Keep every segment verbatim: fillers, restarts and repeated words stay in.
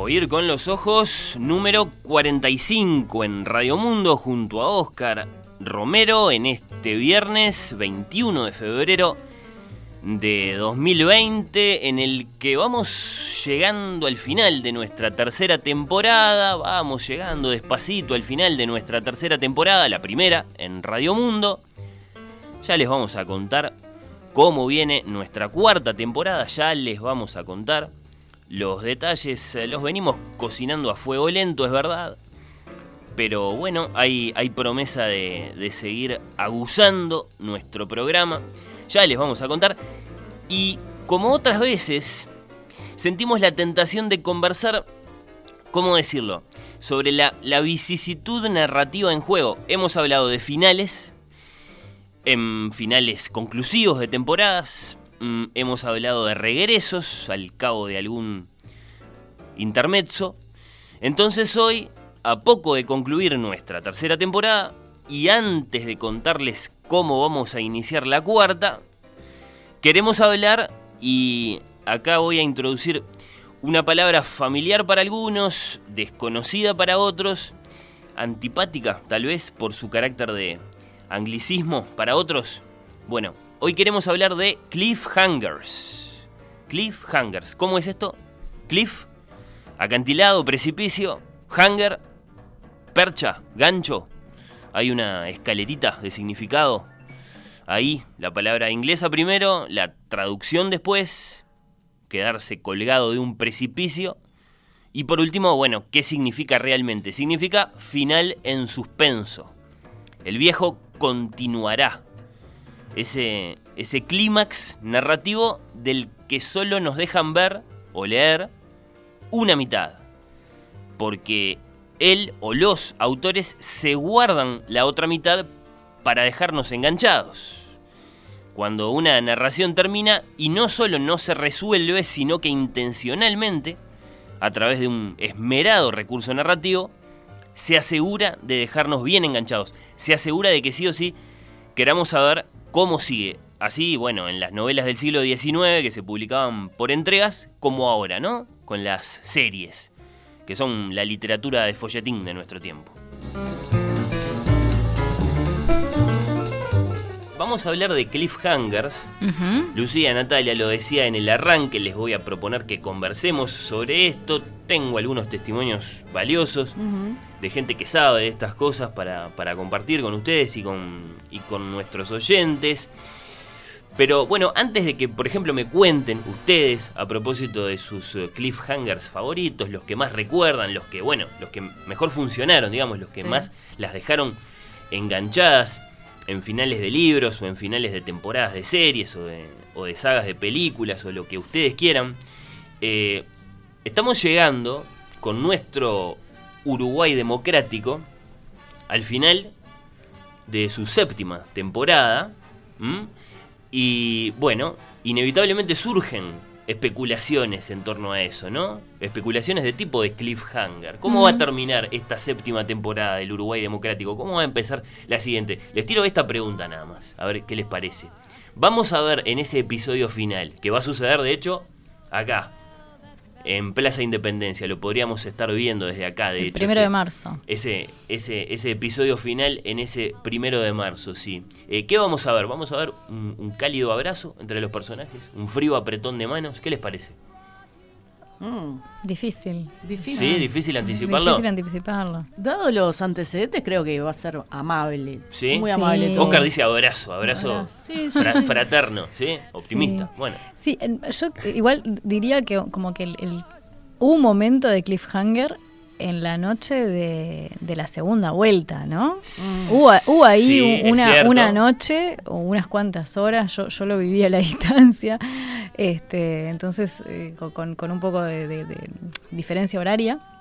Oír con los ojos, número cuarenta y cinco en Radio Mundo, junto a Óscar Romero, en este viernes veintiuno de febrero de dos mil veinte, en el que vamos llegando al final de nuestra tercera temporada. Vamos llegando despacito al final de nuestra tercera temporada, la primera en Radio Mundo. Ya les vamos a contar cómo viene nuestra cuarta temporada, ya les vamos a contar. Los detalles los venimos cocinando a fuego lento, es verdad. Pero bueno, hay, hay promesa de, de seguir aguzando nuestro programa. Ya les vamos a contar. Y como otras veces, sentimos la tentación de conversar, ¿cómo decirlo?, sobre la, la vicisitud narrativa en juego. Hemos hablado de finales, en finales conclusivos de temporadas. Mm, hemos hablado de regresos al cabo de algún intermezzo. Entonces hoy, a poco de concluir nuestra tercera temporada, y antes de contarles cómo vamos a iniciar la cuarta, queremos hablar, y acá voy a introducir una palabra familiar para algunos, desconocida para otros, antipática tal vez por su carácter de anglicismo para otros. Bueno, hoy queremos hablar de cliffhangers. Cliffhangers. ¿Cómo es esto? Cliff, acantilado, precipicio. Hanger, percha, gancho. Hay una escalerita de significado. Ahí, la palabra inglesa primero, la traducción después. Quedarse colgado de un precipicio. Y por último, bueno, ¿qué significa realmente? Significa final en suspenso. El viejo continuará. Ese, ese clímax narrativo del que solo nos dejan ver o leer una mitad. Porque él o los autores se guardan la otra mitad para dejarnos enganchados. Cuando una narración termina y no solo no se resuelve, sino que intencionalmente, a través de un esmerado recurso narrativo, se asegura de dejarnos bien enganchados. Se asegura de que sí o sí queramos saber cómo sigue. Así, bueno, en las novelas del siglo diecinueve que se publicaban por entregas, como ahora, ¿no? Con las series, que son la literatura de folletín de nuestro tiempo. Vamos a hablar de cliffhangers. Uh-huh. Lucía, Natalia lo decía en el arranque, les voy a proponer que conversemos sobre esto. Tengo algunos testimonios valiosos uh-huh. de gente que sabe de estas cosas para, para compartir con ustedes y con, y con nuestros oyentes. Pero bueno, antes de que, por ejemplo, me cuenten ustedes a propósito de sus cliffhangers favoritos, los que más recuerdan, los que, bueno, los que mejor funcionaron, digamos, los que sí. más las dejaron enganchadas en finales de libros o en finales de temporadas de series o de, o de sagas de películas o lo que ustedes quieran, eh, estamos llegando con nuestro Uruguay democrático al final de su séptima temporada. ¿Mm? Y bueno, inevitablemente surgen especulaciones en torno a eso, ¿no? Especulaciones de tipo de cliffhanger. ¿Cómo uh-huh. va a terminar esta séptima temporada del Uruguay democrático? ¿Cómo va a empezar la siguiente? Les tiro esta pregunta nada más, a ver qué les parece. Vamos a ver en ese episodio final, que va a suceder de hecho acá, en Plaza Independencia, lo podríamos estar viendo desde acá, de el hecho. Primero ese, de marzo. Ese, ese, ese episodio final en ese primero de marzo, sí. Eh, ¿Qué vamos a ver? Vamos a ver un, un cálido abrazo entre los personajes, un frío apretón de manos. ¿Qué les parece? Mm, difícil. Difícil. Sí, difícil anticiparlo. Difícil anticiparlo. Dado los antecedentes, creo que va a ser amable. ¿Sí? Muy Sí. amable todo. Oscar dice abrazo, abrazo, Abrazo. Sí, sí, fra- sí. fraterno, ¿sí? Optimista. Sí. Bueno. Sí, yo igual diría que como que el, el, hubo un momento de cliffhanger en la noche de, de la segunda vuelta, ¿no? Mm. Hubo, hubo ahí Sí, una, una noche o unas cuantas horas, yo, yo lo viví a la distancia, este, entonces eh, con, con un poco de, de, de diferencia horaria. Sí.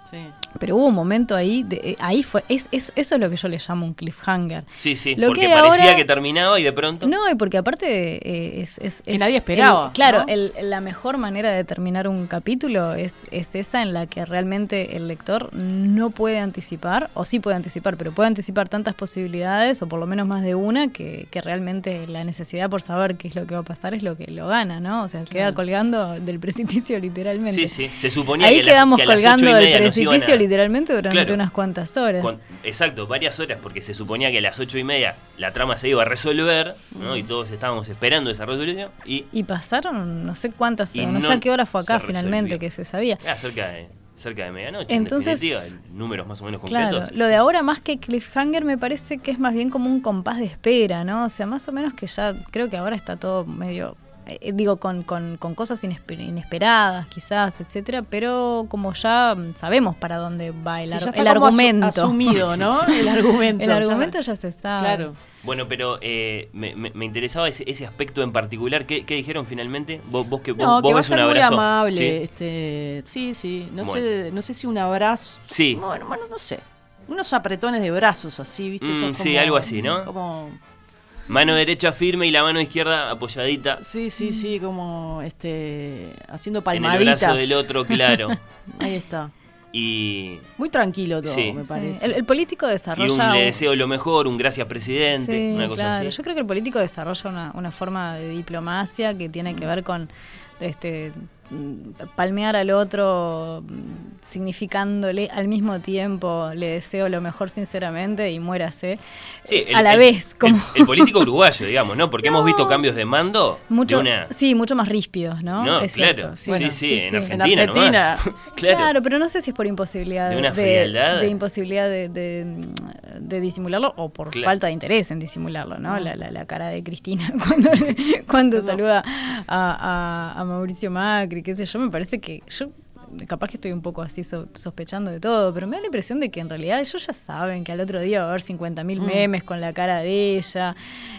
Pero hubo un momento ahí, de, ahí fue, es, es, eso es lo que yo le llamo un cliffhanger. Sí, sí, lo porque que parecía ahora, que terminaba y de pronto... No, y porque aparte eh, es, es, que es... nadie esperaba. El, claro, ¿no? el, la mejor manera de terminar un capítulo es, es esa en la que realmente el lector no puede anticipar, o sí puede anticipar, pero puede anticipar tantas posibilidades, o por lo menos más de una, que, que realmente la necesidad por saber qué es lo que va a pasar es lo que lo gana, ¿no? O sea, Claro. queda colgando del precipicio literalmente. Sí, sí, se suponía Ahí que, quedamos las, que a las colgando ocho y del media nos iban precipicio a- literalmente durante Claro. unas cuantas horas. Con- exacto, varias horas, porque se suponía que a las ocho y media la trama se iba a resolver, ¿no? Y todos estábamos esperando esa resolución. Y Y pasaron no sé cuántas, Y no, no sé a qué hora fue acá se finalmente resolvió. que se sabía. ah, cerca de, cerca de medianoche, Entonces, en definitiva, números más o menos concretos. Claro, lo de ahora más que cliffhanger me parece que es más bien como un compás de espera, ¿no? O sea, más o menos que ya creo que ahora está todo medio, eh, digo, con, con, con cosas inesper- inesperadas quizás, etcétera, pero como ya sabemos para dónde va el, Sí, ar- ya está el como asu- argumento. asumido, ¿no? El argumento. El ya- argumento ya se está. Claro. Bueno, pero eh, me, me- me interesaba ese, ese aspecto en particular. ¿Qué, qué dijeron finalmente? Vos, vos que vos, No, vos que va a ves un ser muy abrazo. amable. ¿Sí? Este, sí, sí. No, Bueno. sé, no sé si un abrazo. Sí. Bueno, bueno, no sé. Unos apretones de brazos así, ¿viste? Mm, Esos sí, como- algo así, ¿no? Como, Mano derecha firme y la mano izquierda apoyadita sí, sí, sí, como este, haciendo en el palmaditas. brazo del otro, claro. Ahí está. Y, Muy tranquilo todo, Sí. me Sí. parece. El, el político y desarrolla un le un- deseo lo mejor, un gracias presidente, Sí, una cosa claro. así. Yo creo que el político desarrolla una, una forma de diplomacia que tiene que ver con este mm, palmear al otro, mm, significándole al mismo tiempo le deseo lo mejor sinceramente y muérase. Sí, Eh, el- a la el- vez, como el, el político uruguayo, digamos, ¿no? Porque hemos visto cambios de mando mucho, de una... sí, mucho más ríspidos, ¿no? No, Es claro. cierto, sí, sí, en En Argentina, Argentina. nomás. Claro. claro. pero no sé si es por imposibilidad De de, una de, frialdad. de imposibilidad de, de, de disimularlo o por Claro. falta de interés en disimularlo, ¿no? La, la, la cara de Cristina cuando, cuando saluda a, a, a Mauricio Macri, qué sé yo, me parece que yo capaz que estoy un poco así so- sospechando de todo, pero me da la impresión de que en realidad ellos ya saben que al otro día va a haber cincuenta mil Mm. memes con la cara de ella,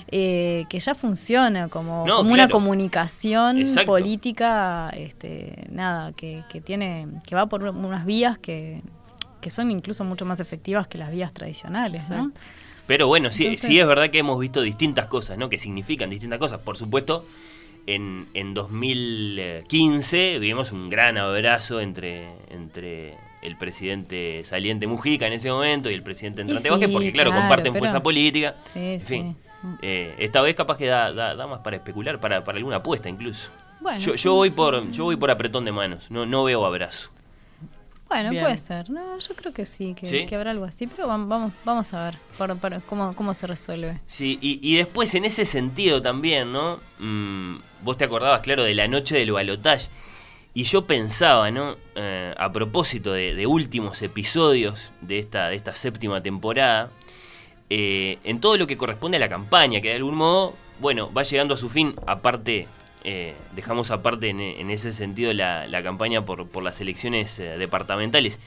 eh, que ya funciona como, No, como una claro. comunicación Exacto. política, este, nada, que, que tiene, que va por unas vías que, que son incluso mucho más efectivas que las vías tradicionales, ¿no? Exacto. Pero bueno, sí, Entonces- sí es verdad que hemos visto distintas cosas, ¿no? Que significan distintas cosas. Por supuesto, en, en dos mil quince vivimos un gran abrazo entre, entre el presidente saliente Mujica en ese momento y el presidente entrante sí, Vázquez, porque claro, claro, comparten pero- fuerza política. Sí, En sí. fin, eh, esta vez capaz que da, da, da más para especular, para, para alguna apuesta incluso. Bueno, Yo, yo voy por yo voy por apretón de manos, no, no veo abrazo. bueno, Bien. puede ser. No, yo creo que sí, que, ¿Sí? que habrá algo así, pero vamos, vamos, vamos a ver por, por cómo, cómo se resuelve. Sí, y, y después en ese sentido también, ¿no? Mm, vos te acordabas, claro, de la noche del balotaje. Y yo pensaba, ¿no? Eh, a propósito de, de últimos episodios de esta, de esta séptima temporada, eh, en todo lo que corresponde a la campaña, que de algún modo, bueno, va llegando a su fin, aparte, eh, dejamos aparte en, en ese sentido la, la campaña por, por las elecciones eh, departamentales.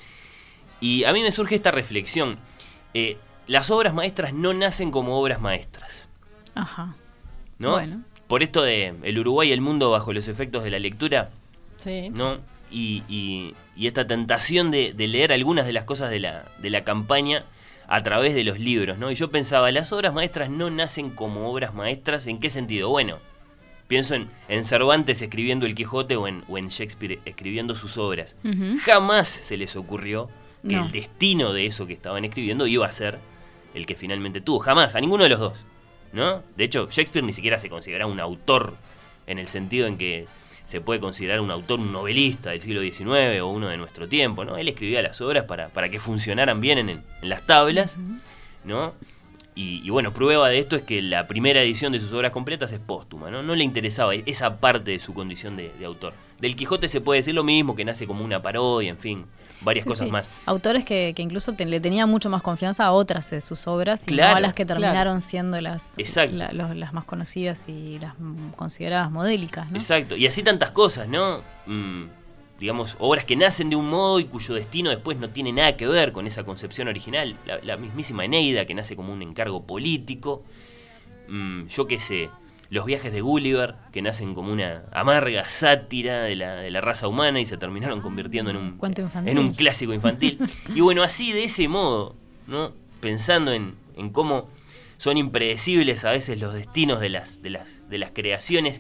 Y a mí me surge esta reflexión. Eh, las obras maestras no nacen como obras maestras, Ajá. ¿no? Bueno. Por esto de el Uruguay y el mundo bajo los efectos de la lectura, Sí. ¿no? Y, y- y esta tentación de, de leer algunas de las cosas de la, de la campaña a través de los libros, ¿no? Y yo pensaba, las obras maestras no nacen como obras maestras, ¿en qué sentido? Bueno, pienso en, en Cervantes escribiendo El Quijote o en, o en Shakespeare escribiendo sus obras. Ujú. Jamás se les ocurrió que No. el destino de eso que estaban escribiendo iba a ser el que finalmente tuvo. Jamás, a ninguno de los dos, ¿no? De hecho, Shakespeare ni siquiera se considera un autor en el sentido en que se puede considerar un autor, un novelista del siglo diecinueve o uno de nuestro tiempo, ¿no? Él escribía las obras para, para que funcionaran bien en, en las tablas, ¿no? Y, y bueno, prueba de esto es que la primera edición de sus obras completas es póstuma, ¿no? No le interesaba esa parte de su condición de, de autor. Del Quijote se puede decir lo mismo, que nace como una parodia, en fin, varias Sí, cosas sí. más. Autores que, que incluso te- le tenían mucho más confianza a otras de sus obras y Claro, no a las que claro. terminaron siendo las, Exacto. la- los- las más conocidas y las mm, consideradas modélicas, ¿no? Exacto, y así tantas cosas, ¿no? Mm, digamos, obras que nacen de un modo y cuyo destino después no tiene nada que ver con esa concepción original. La, la mismísima Eneida, que nace como un encargo político. Mm, yo qué sé, Los viajes de Gulliver, que nacen como una amarga sátira de la, de la raza humana y se terminaron convirtiendo en un, Cuento infantil. en un clásico infantil. Y bueno, así de ese modo, ¿no? Pensando en, en cómo son impredecibles a veces los destinos de las, de las, de las creaciones,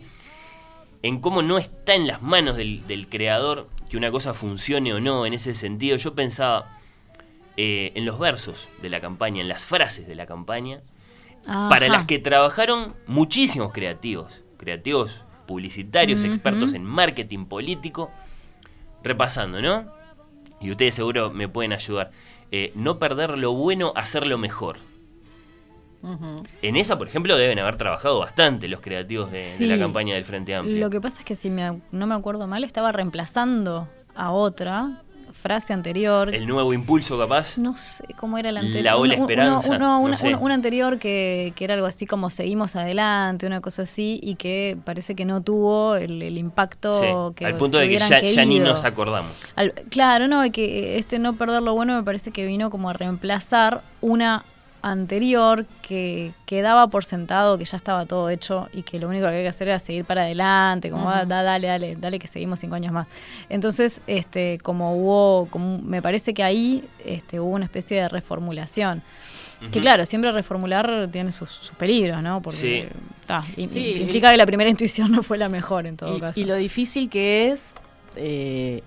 en cómo no está en las manos del, del creador que una cosa funcione o no en ese sentido, yo pensaba eh, en los versos de la campaña, en las frases de la campaña, Ajá. para las que trabajaron muchísimos creativos, creativos publicitarios, uh-huh. expertos en marketing político, repasando, ¿no? Y ustedes seguro me pueden ayudar. Eh, no perder lo bueno, hacerlo mejor. Uh-huh. En esa, por ejemplo, deben haber trabajado bastante los creativos de, sí, de la campaña del Frente Amplio. Lo que pasa es que, si me, no me acuerdo mal, estaba reemplazando a otra frase anterior. ¿El nuevo impulso, capaz? No sé cómo era el anterior. La ola esperanza. Uno, uno, no una, sé. un, un anterior que, que era algo así como seguimos adelante, una cosa así, y que parece que no tuvo el, el impacto sí, que al punto que de que ya, ya ni nos acordamos. Al, claro, no, que este no perder lo bueno me parece que vino como a reemplazar una anterior que, que daba por sentado que ya estaba todo hecho y que lo único que había que hacer era seguir para adelante, como uh-huh. ah, dale, dale, dale que seguimos cinco años más. Entonces, este, como hubo, como me parece que ahí este, hubo una especie de reformulación. Uh-huh. Que claro, siempre reformular tiene sus, sus peligros, ¿no? Porque sí. ta, in, sí, implica y, que la primera intuición no fue la mejor en todo y, caso. Y lo difícil que es eh,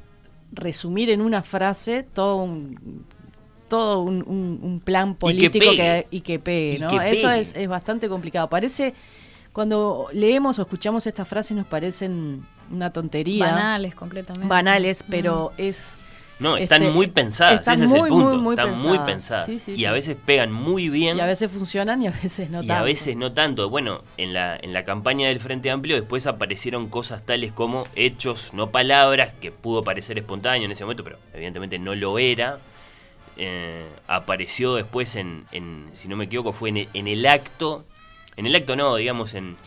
resumir en una frase todo un todo un, un, un plan político y que pegue, que, y que pegue, ¿no? Y que Eso pegue. es, es bastante complicado. Parece, cuando leemos o escuchamos estas frases nos parecen una tontería. Banales, completamente. Banales, pero mm. es... No, están este, muy pensadas, están ese muy, es el punto. Muy, muy están pensadas. muy pensadas. Sí, sí, y sí. a veces pegan muy bien. Y a veces funcionan y a veces no y tanto. Y a veces no tanto. Bueno, en la, en la campaña del Frente Amplio después aparecieron cosas tales como hechos, no palabras, que pudo parecer espontáneo en ese momento, pero evidentemente no lo era. Eh, apareció después en, en, si no me equivoco, fue en el, en el acto, en el acto no, digamos, en,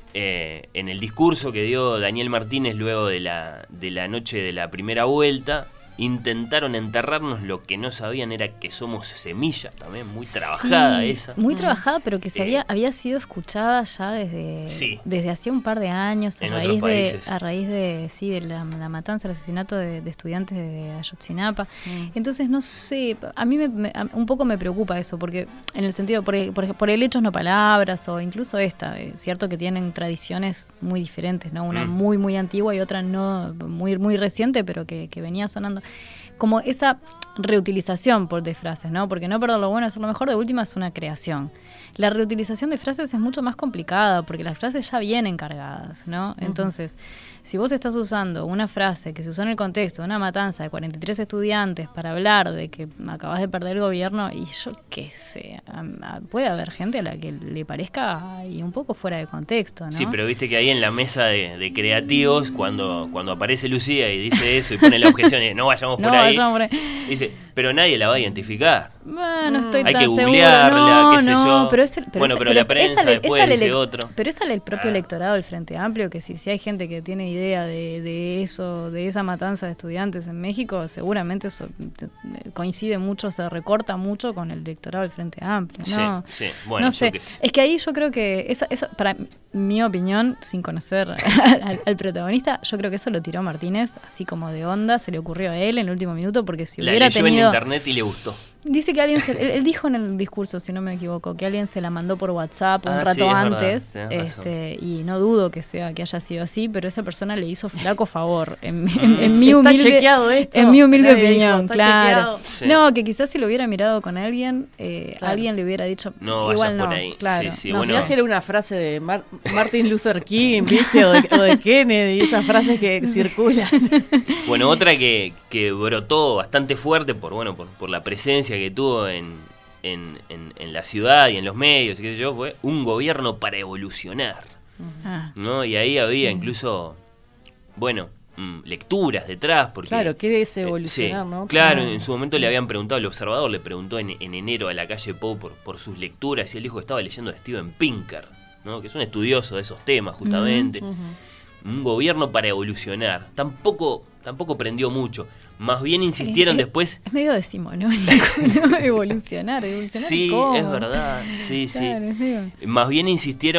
eh, en el discurso que dio Daniel Martínez luego de la, de la noche de la primera vuelta. Intentaron enterrarnos, lo que no sabían era que somos semilla también, muy trabajada sí, esa. Muy trabajada, pero que se eh, había, había sido escuchada ya desde, sí, desde hacía un par de años, a en raíz otros de, países. a raíz de, sí, de la, la matanza, el asesinato de, de estudiantes de Ayotzinapa. Mm. Entonces, no sé, a mí me, me, un poco me preocupa eso, porque en el sentido, por, por, por el hechos no palabras, o incluso esta, es cierto que tienen tradiciones muy diferentes, ¿no? Una mm. muy, muy antigua y otra no muy, muy reciente, pero que, que venía sonando. Como esa reutilización por de frases, ¿no? Porque no perder lo bueno, hacer lo mejor, de última es una creación. La reutilización de frases es mucho más complicada porque las frases ya vienen cargadas, ¿no? Uh-huh. Entonces, si vos estás usando una frase que se usó en el contexto de una matanza de cuarenta y tres estudiantes para hablar de que acabas de perder el gobierno, y yo qué sé, puede haber gente a la que le parezca y un poco fuera de contexto, ¿no? Sí, pero viste que ahí en la mesa de, de creativos, cuando, cuando aparece Lucía y dice eso y pone la objeción y no vayamos por, no, ahí, vayamos por ahí, dice, pero nadie la va a identificar. Bueno, estoy Hay tan que seguro. googlearla, No, qué sé no, yo. pero es el, pero bueno, es, pero, pero la prensa esa, después esa dice le, otro. Pero es el propio ah. electorado del Frente Amplio, que si, si hay gente que tiene idea de, de eso, de esa matanza de estudiantes en México, seguramente eso coincide mucho, se recorta mucho con el electorado del Frente Amplio. No, sí, sí. Bueno, no sé, que... es que ahí yo creo que, esa, esa, para mi opinión, sin conocer al, al protagonista, yo creo que eso lo tiró Martínez, así como de onda, se le ocurrió a él en el último minuto, porque si la hubiera leyó tenido... en internet y le gustó. Dice que alguien, se, él, él dijo en el discurso, si no me equivoco, que alguien se la mandó por WhatsApp un ah, rato sí, antes, verdad, este, y no dudo que sea que haya sido así, pero esa persona le hizo flaco favor, en, mm. en, en mi humilde, está chequeado esto. En mi humilde Nadie opinión, dijo, claro. Sí. No, que quizás si lo hubiera mirado con alguien, eh, claro. alguien le hubiera dicho, no, igual no, por ahí. claro. Sí, sí, no, bueno. Ya si era una frase de Mar- Martin Luther King, ¿viste? O de, o de Kennedy, esas frases que circulan. Bueno, otra que, que brotó bastante fuerte por bueno por, por la presencia que tuvo en, en, en, en la ciudad y en los medios, qué sé yo, fue un gobierno para evolucionar. Ah. ¿No? Y ahí había Sí. incluso, bueno, mmm, lecturas detrás. Porque, Claro, ¿qué es evolucionar, eh, sí, no? Claro, Claro. en su momento le habían preguntado, el Observador le preguntó en, en enero a la calle Pou por, por sus lecturas y él dijo que estaba leyendo a Steven Pinker, ¿no? Que es un estudioso de esos temas justamente. Uh-huh. Un gobierno para evolucionar. Tampoco, tampoco prendió mucho. Más bien insistieron Sí, es, después... Es medio decimonónico, ¿no? Evolucionar, evolucionar. Sí, ¿cómo? es verdad. Sí, Claro, sí. es medio... Más bien insistieron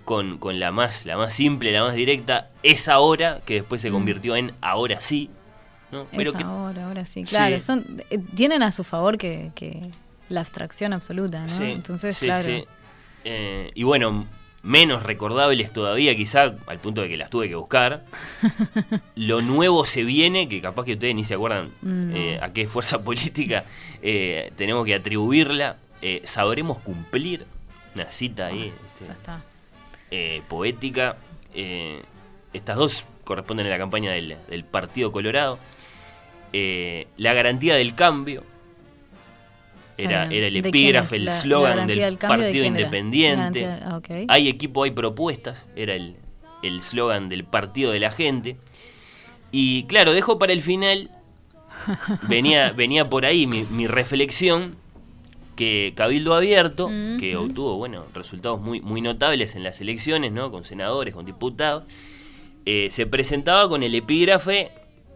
con, con la más la más simple, la más directa, es ahora, que después se convirtió en ahora sí, ¿no? Pero es que, ahora, ahora sí, claro. Sí. Son, eh, tienen a su favor que, que la abstracción absoluta, ¿no? Sí, Entonces, sí, claro. sí. Eh, y bueno, menos recordables todavía, quizá, al punto de que las tuve que buscar. Lo nuevo se viene, que capaz que ustedes ni se acuerdan Mm. eh, a qué fuerza política eh, tenemos que atribuirla. Eh, sabremos cumplir. Una cita ahí. Ya este, está. eh, poética. Eh, estas dos corresponden a la campaña del, del Partido Colorado. Eh, la garantía del cambio. Era, Está bien. era el ¿De quién epígrafe, es el la- la slogan garantía del del cambio? ¿De Partido quién era? Independiente. Garantía- ah, ok. Hay equipo, hay propuestas. Era el el slogan del Partido de la Gente. Y claro, dejo para el final. Venía, venía por ahí mi, mi reflexión. Que Cabildo Abierto, Mm, que mm. obtuvo bueno, resultados muy, muy notables en las elecciones, ¿no? Con senadores, con diputados, eh, se presentaba con el epígrafe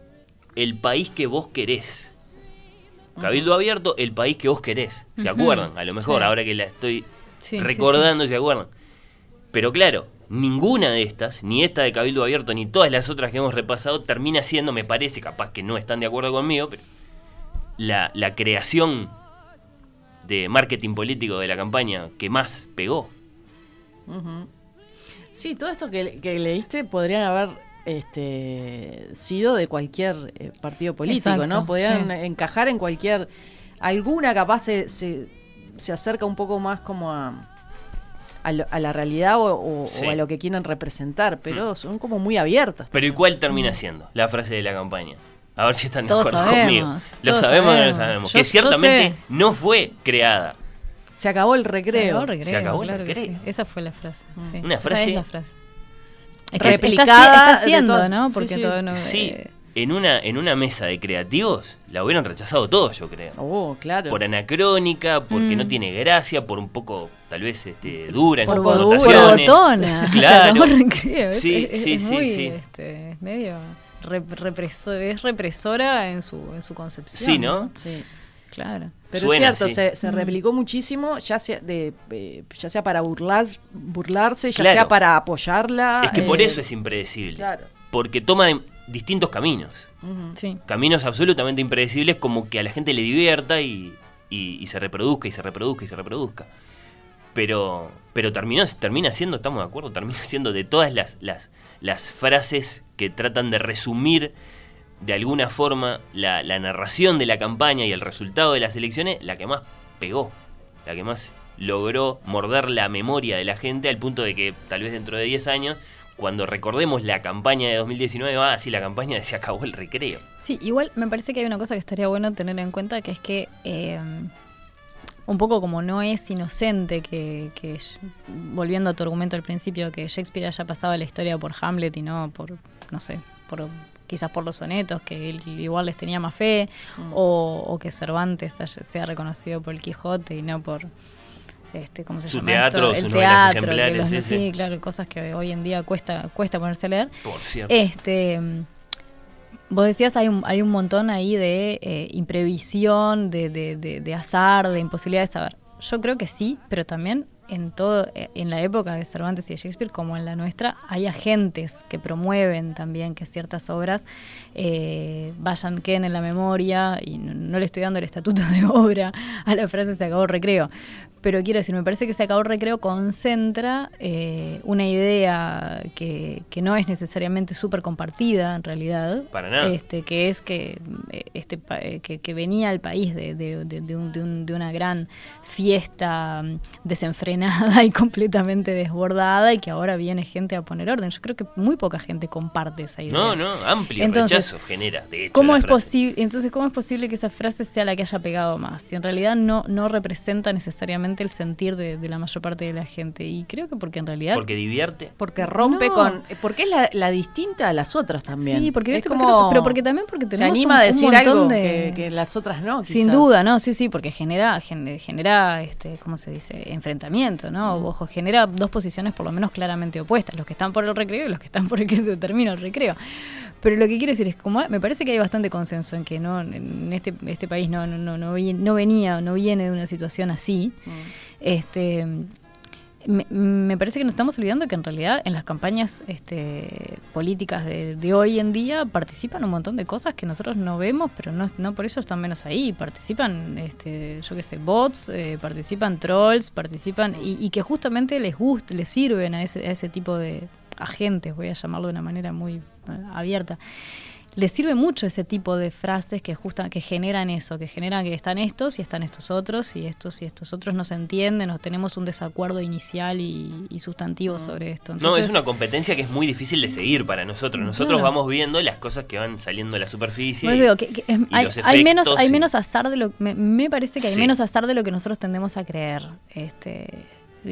El país que vos querés. Cabildo Abierto, el país que vos querés. ¿Se Ujú. acuerdan? A lo mejor, Sí. ahora que la estoy Sí, sí, recordando, ¿se acuerdan? Pero claro, ninguna de estas, ni esta de Cabildo Abierto, ni todas las otras que hemos repasado, termina siendo, me parece, capaz que no están de acuerdo conmigo, pero la, la creación de marketing político de la campaña que más pegó. Ujú. Sí, todo esto que, que leíste podrían haber este, sido de cualquier eh, partido político, Exacto, ¿no? Podrían sí. encajar en cualquier... Alguna capaz se, se, se acerca un poco más como a, a, lo- a la realidad o, o- Sí. o a lo que quieren representar, pero son como muy abiertas. Pero ¿y cuál termina siendo la frase de la campaña? A ver si están de Todos acuerdo sabemos, conmigo. Lo todos sabemos o no lo sabemos. sabemos. Yo- que yo ciertamente sé. no fue creada. Se acabó el Se recreo. acabó el recreo, Se acabó el claro que recreo. sí. Esa fue la frase. sí. Una Esa frase es la frase. Es que replicada está, está de haciendo, todo- ¿no? sí, Porque sí. todavía no... Sí, eh, en una, en una mesa de creativos la hubieran rechazado todos, yo creo. Oh, claro. Por anacrónica, porque Mm. no tiene gracia, por un poco, tal vez, este, dura en Por sus bo- por connotaciones. botona. Claro. Se acabó el recreo. Es, Sí, es- sí, es sí, muy, sí. este, es medio rep- represo- es represora en su, en su concepción. Sí, ¿no? Sí. Claro. Pero Suena es cierto, así. se, se Mm. replicó muchísimo, ya sea de eh, ya sea para burlar, burlarse, ya Claro. sea para apoyarla. Es que por eh, eso es impredecible. Claro. Porque toma de- distintos caminos. Ujú. Sí. Caminos absolutamente impredecibles, como que a la gente le divierta y, y- y se reproduzca y se reproduzca y se reproduzca. Pero, pero terminó, termina siendo, estamos de acuerdo, termina siendo de todas las, las, las frases que tratan de resumir de alguna forma la, la narración de la campaña y el resultado de las elecciones, la que más pegó, la que más logró morder la memoria de la gente al punto de que tal vez dentro de diez años, cuando recordemos la campaña de dos mil diecinueve, va así la campaña de se acabó el recreo. Sí, igual me parece que hay una cosa que estaría bueno tener en cuenta, que es que eh, un poco como no es inocente que, que, volviendo a tu argumento al principio, que Shakespeare haya pasado la historia por Hamlet y no por, no sé, por quizás por los sonetos, que él igual les tenía más fe, Mm. o, o que Cervantes haya- sea reconocido por el Quijote y no por... Este, ¿cómo se Su llama teatro, esto? El sus novelas teatro, que ejemplares, los- sí, sí. sí, claro, cosas que hoy en día cuesta cuesta ponerse a leer. Por cierto. Este, vos decías, hay un, hay un montón ahí de eh, imprevisión, de, de, de, de azar, de imposibilidad de saber. Yo creo que sí, pero también en todo, eh, en la época de Cervantes y de Shakespeare, como en la nuestra, hay agentes que promueven también que ciertas obras eh, vayan, queden en la memoria, y no, no le estoy dando el estatuto de obra a la frase se acabó el recreo. Pero quiero decir, me parece que se acabó el recreo concentra eh, una idea que, que no es necesariamente súper compartida en realidad. Para nada. Este, que es que, eh, este, pa- eh, que, que venía al país de, de, de, de un- de un- de una gran fiesta mm, desenfrenada y completamente desbordada y que ahora viene gente a poner orden. Yo creo que muy poca gente comparte esa idea. No, no, amplio Entonces, rechazo genera, de hecho, ¿Cómo la es frase. posible, entonces, ¿cómo es posible que esa frase sea la que haya pegado más? Si en realidad no, no representa necesariamente el sentir de, de la mayor parte de la gente. Y creo que porque en realidad... Porque divierte. Porque rompe No. con. Porque es la, la distinta a las otras también. Sí, porque, es viste, como. creo- pero porque también porque se tenemos anima un, a un decir montón algo de... que, que las otras no. Sin quizás. duda, ¿no? Sí, sí, porque genera, gen- genera este, ¿cómo se dice? Enfrentamiento, ¿no? Mm. Ojo, genera dos posiciones por lo menos claramente opuestas, los que están por el recreo y los que están por el que se termina el recreo. Pero lo que quiero decir es que como me parece que hay bastante consenso en que no en este este país no no no no, vi- no venía, no viene de una situación así. Mm. Este Me, me parece que nos estamos olvidando que en realidad en las campañas este, políticas de, de hoy en día participan un montón de cosas que nosotros no vemos, pero no, no por eso están menos ahí. Participan, este, yo qué sé, bots, eh, participan trolls, participan y, y que justamente les gusta, les sirven a ese, a ese tipo de agentes, voy a llamarlo de una manera muy uh, abierta. Les sirve mucho ese tipo de frases que justa, que generan eso, que generan que están estos y están estos otros, y estos y estos otros no se entienden, o tenemos un desacuerdo inicial y, y sustantivo sobre esto. Entonces, no, es una competencia que es muy difícil de seguir para nosotros. Nosotros claro. vamos viendo las cosas que van saliendo de la superficie. Bueno, digo, que, que es, y hay, los hay menos, hay y... menos azar de lo me, me parece que hay sí. menos azar de lo que nosotros tendemos a creer. Este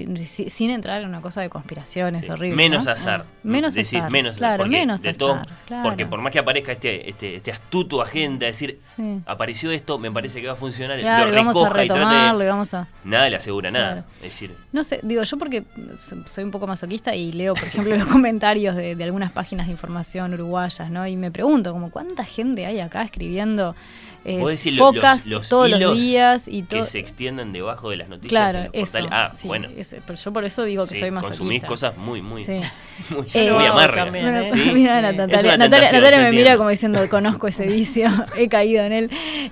sin entrar en una cosa de conspiraciones sí. horrible. Menos ¿no? azar. Menos decir, azar. Menos claro, porque menos de azar. Todo, claro. Porque por más que aparezca este, este, este astuto agente a decir, sí. apareció esto, me parece que va a funcionar, claro, lo vamos recoja a retomarlo, y trate, vamos a... nada le asegura nada. Claro. Es decir, no sé, digo yo porque soy un poco masoquista y leo, por ejemplo, los comentarios de, de algunas páginas de información uruguayas, ¿no? Y me pregunto, como ¿cuánta gente hay acá escribiendo eh, decir, focas los, los todos los hilos días y todo? que se extiendan debajo de las noticias claro, en los eso, portales. Ah, sí, bueno. Ese, pero yo por eso digo que sí, soy masoquista. Consumís cosas muy, muy, sí. muy, eh, muy amargas. también, ¿eh? ¿Sí? Mira, Natalia, Natalia, tentación, Natalia me mira como diciendo, conozco ese vicio, he caído en él.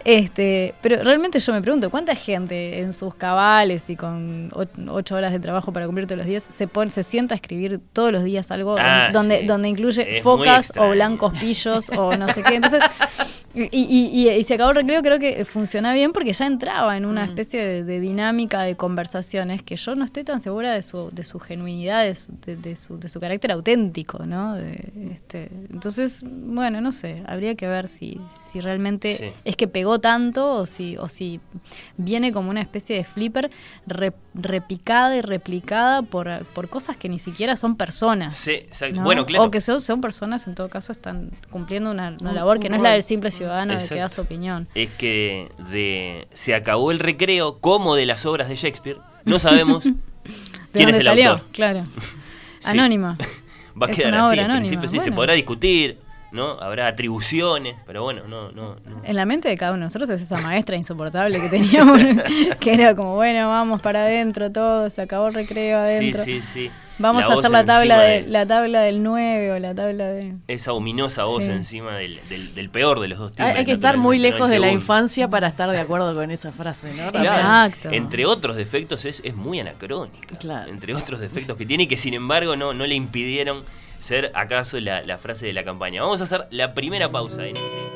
Este, pero realmente yo me pregunto, ¿cuánta gente en sus cabales y con ocho horas de trabajo para cumplir todos los días se pone, se sienta a escribir todos los días algo ah, donde, sí. donde incluye es focas o blancos pillos o no sé qué? Entonces, y, y, y, y se acabó el recreo, creo que funciona bien porque ya entraba en una mm. especie de, de dinámica de conversaciones que yo no estoy tan segura de su, de su genuinidad, de su, de, de su, de su carácter auténtico, ¿no? De, este, entonces, bueno, no sé, habría que ver si, si realmente sí. es que pegó tanto o si, o si viene como una especie de flipper re, repicada y replicada por, por cosas que ni siquiera son personas. Sí, exacto. ¿no? Bueno, claro. O que son, son personas, en todo caso, están cumpliendo una, una labor que no es la del simple ciudadano exacto. de que da su opinión. Es que de se acabó el recreo, como de las obras de Shakespeare, no sabemos quién es el salió? autor. Claro. Sí. Anónima. Va a es quedar una así, obra en anónima. principio sí, bueno. se podrá discutir, ¿no? Habrá atribuciones, pero bueno, no, no, no. En la mente de cada uno de nosotros es esa maestra insoportable que teníamos, que era como, bueno, vamos para adentro todo, se acabó el recreo adentro. Sí, sí, sí. Vamos la a hacer la tabla de, de, la tabla del nueve o la tabla de... Esa ominosa voz sí. encima del, del, del peor de los dos timbres. Hay, hay que estar muy lejos no de la infancia para estar de acuerdo con esa frase, ¿no? Claro. Exacto. Entre otros defectos es, es muy anacrónica. Claro. Entre otros defectos que tiene y que sin embargo no, no le impidieron ser acaso la, la frase de la campaña. Vamos a hacer la primera pausa en este...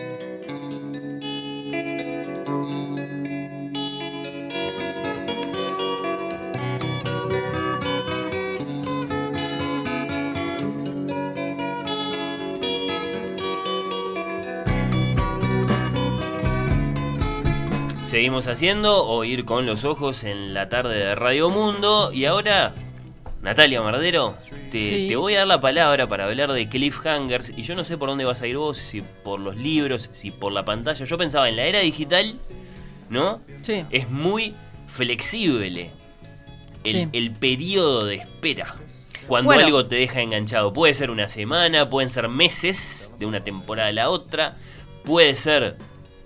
Seguimos haciendo Oír con los Ojos en la tarde de Radio Mundo. Y ahora, Natalia Mardero, te, sí. te voy a dar la palabra para hablar de cliffhangers. Y yo no sé por dónde vas a ir vos, si por los libros, si por la pantalla. Yo pensaba, en la era digital, ¿no? Sí. Es muy flexible el, sí. el periodo de espera. Cuando bueno. algo te deja enganchado. Puede ser una semana, pueden ser meses de una temporada a la otra. Puede ser...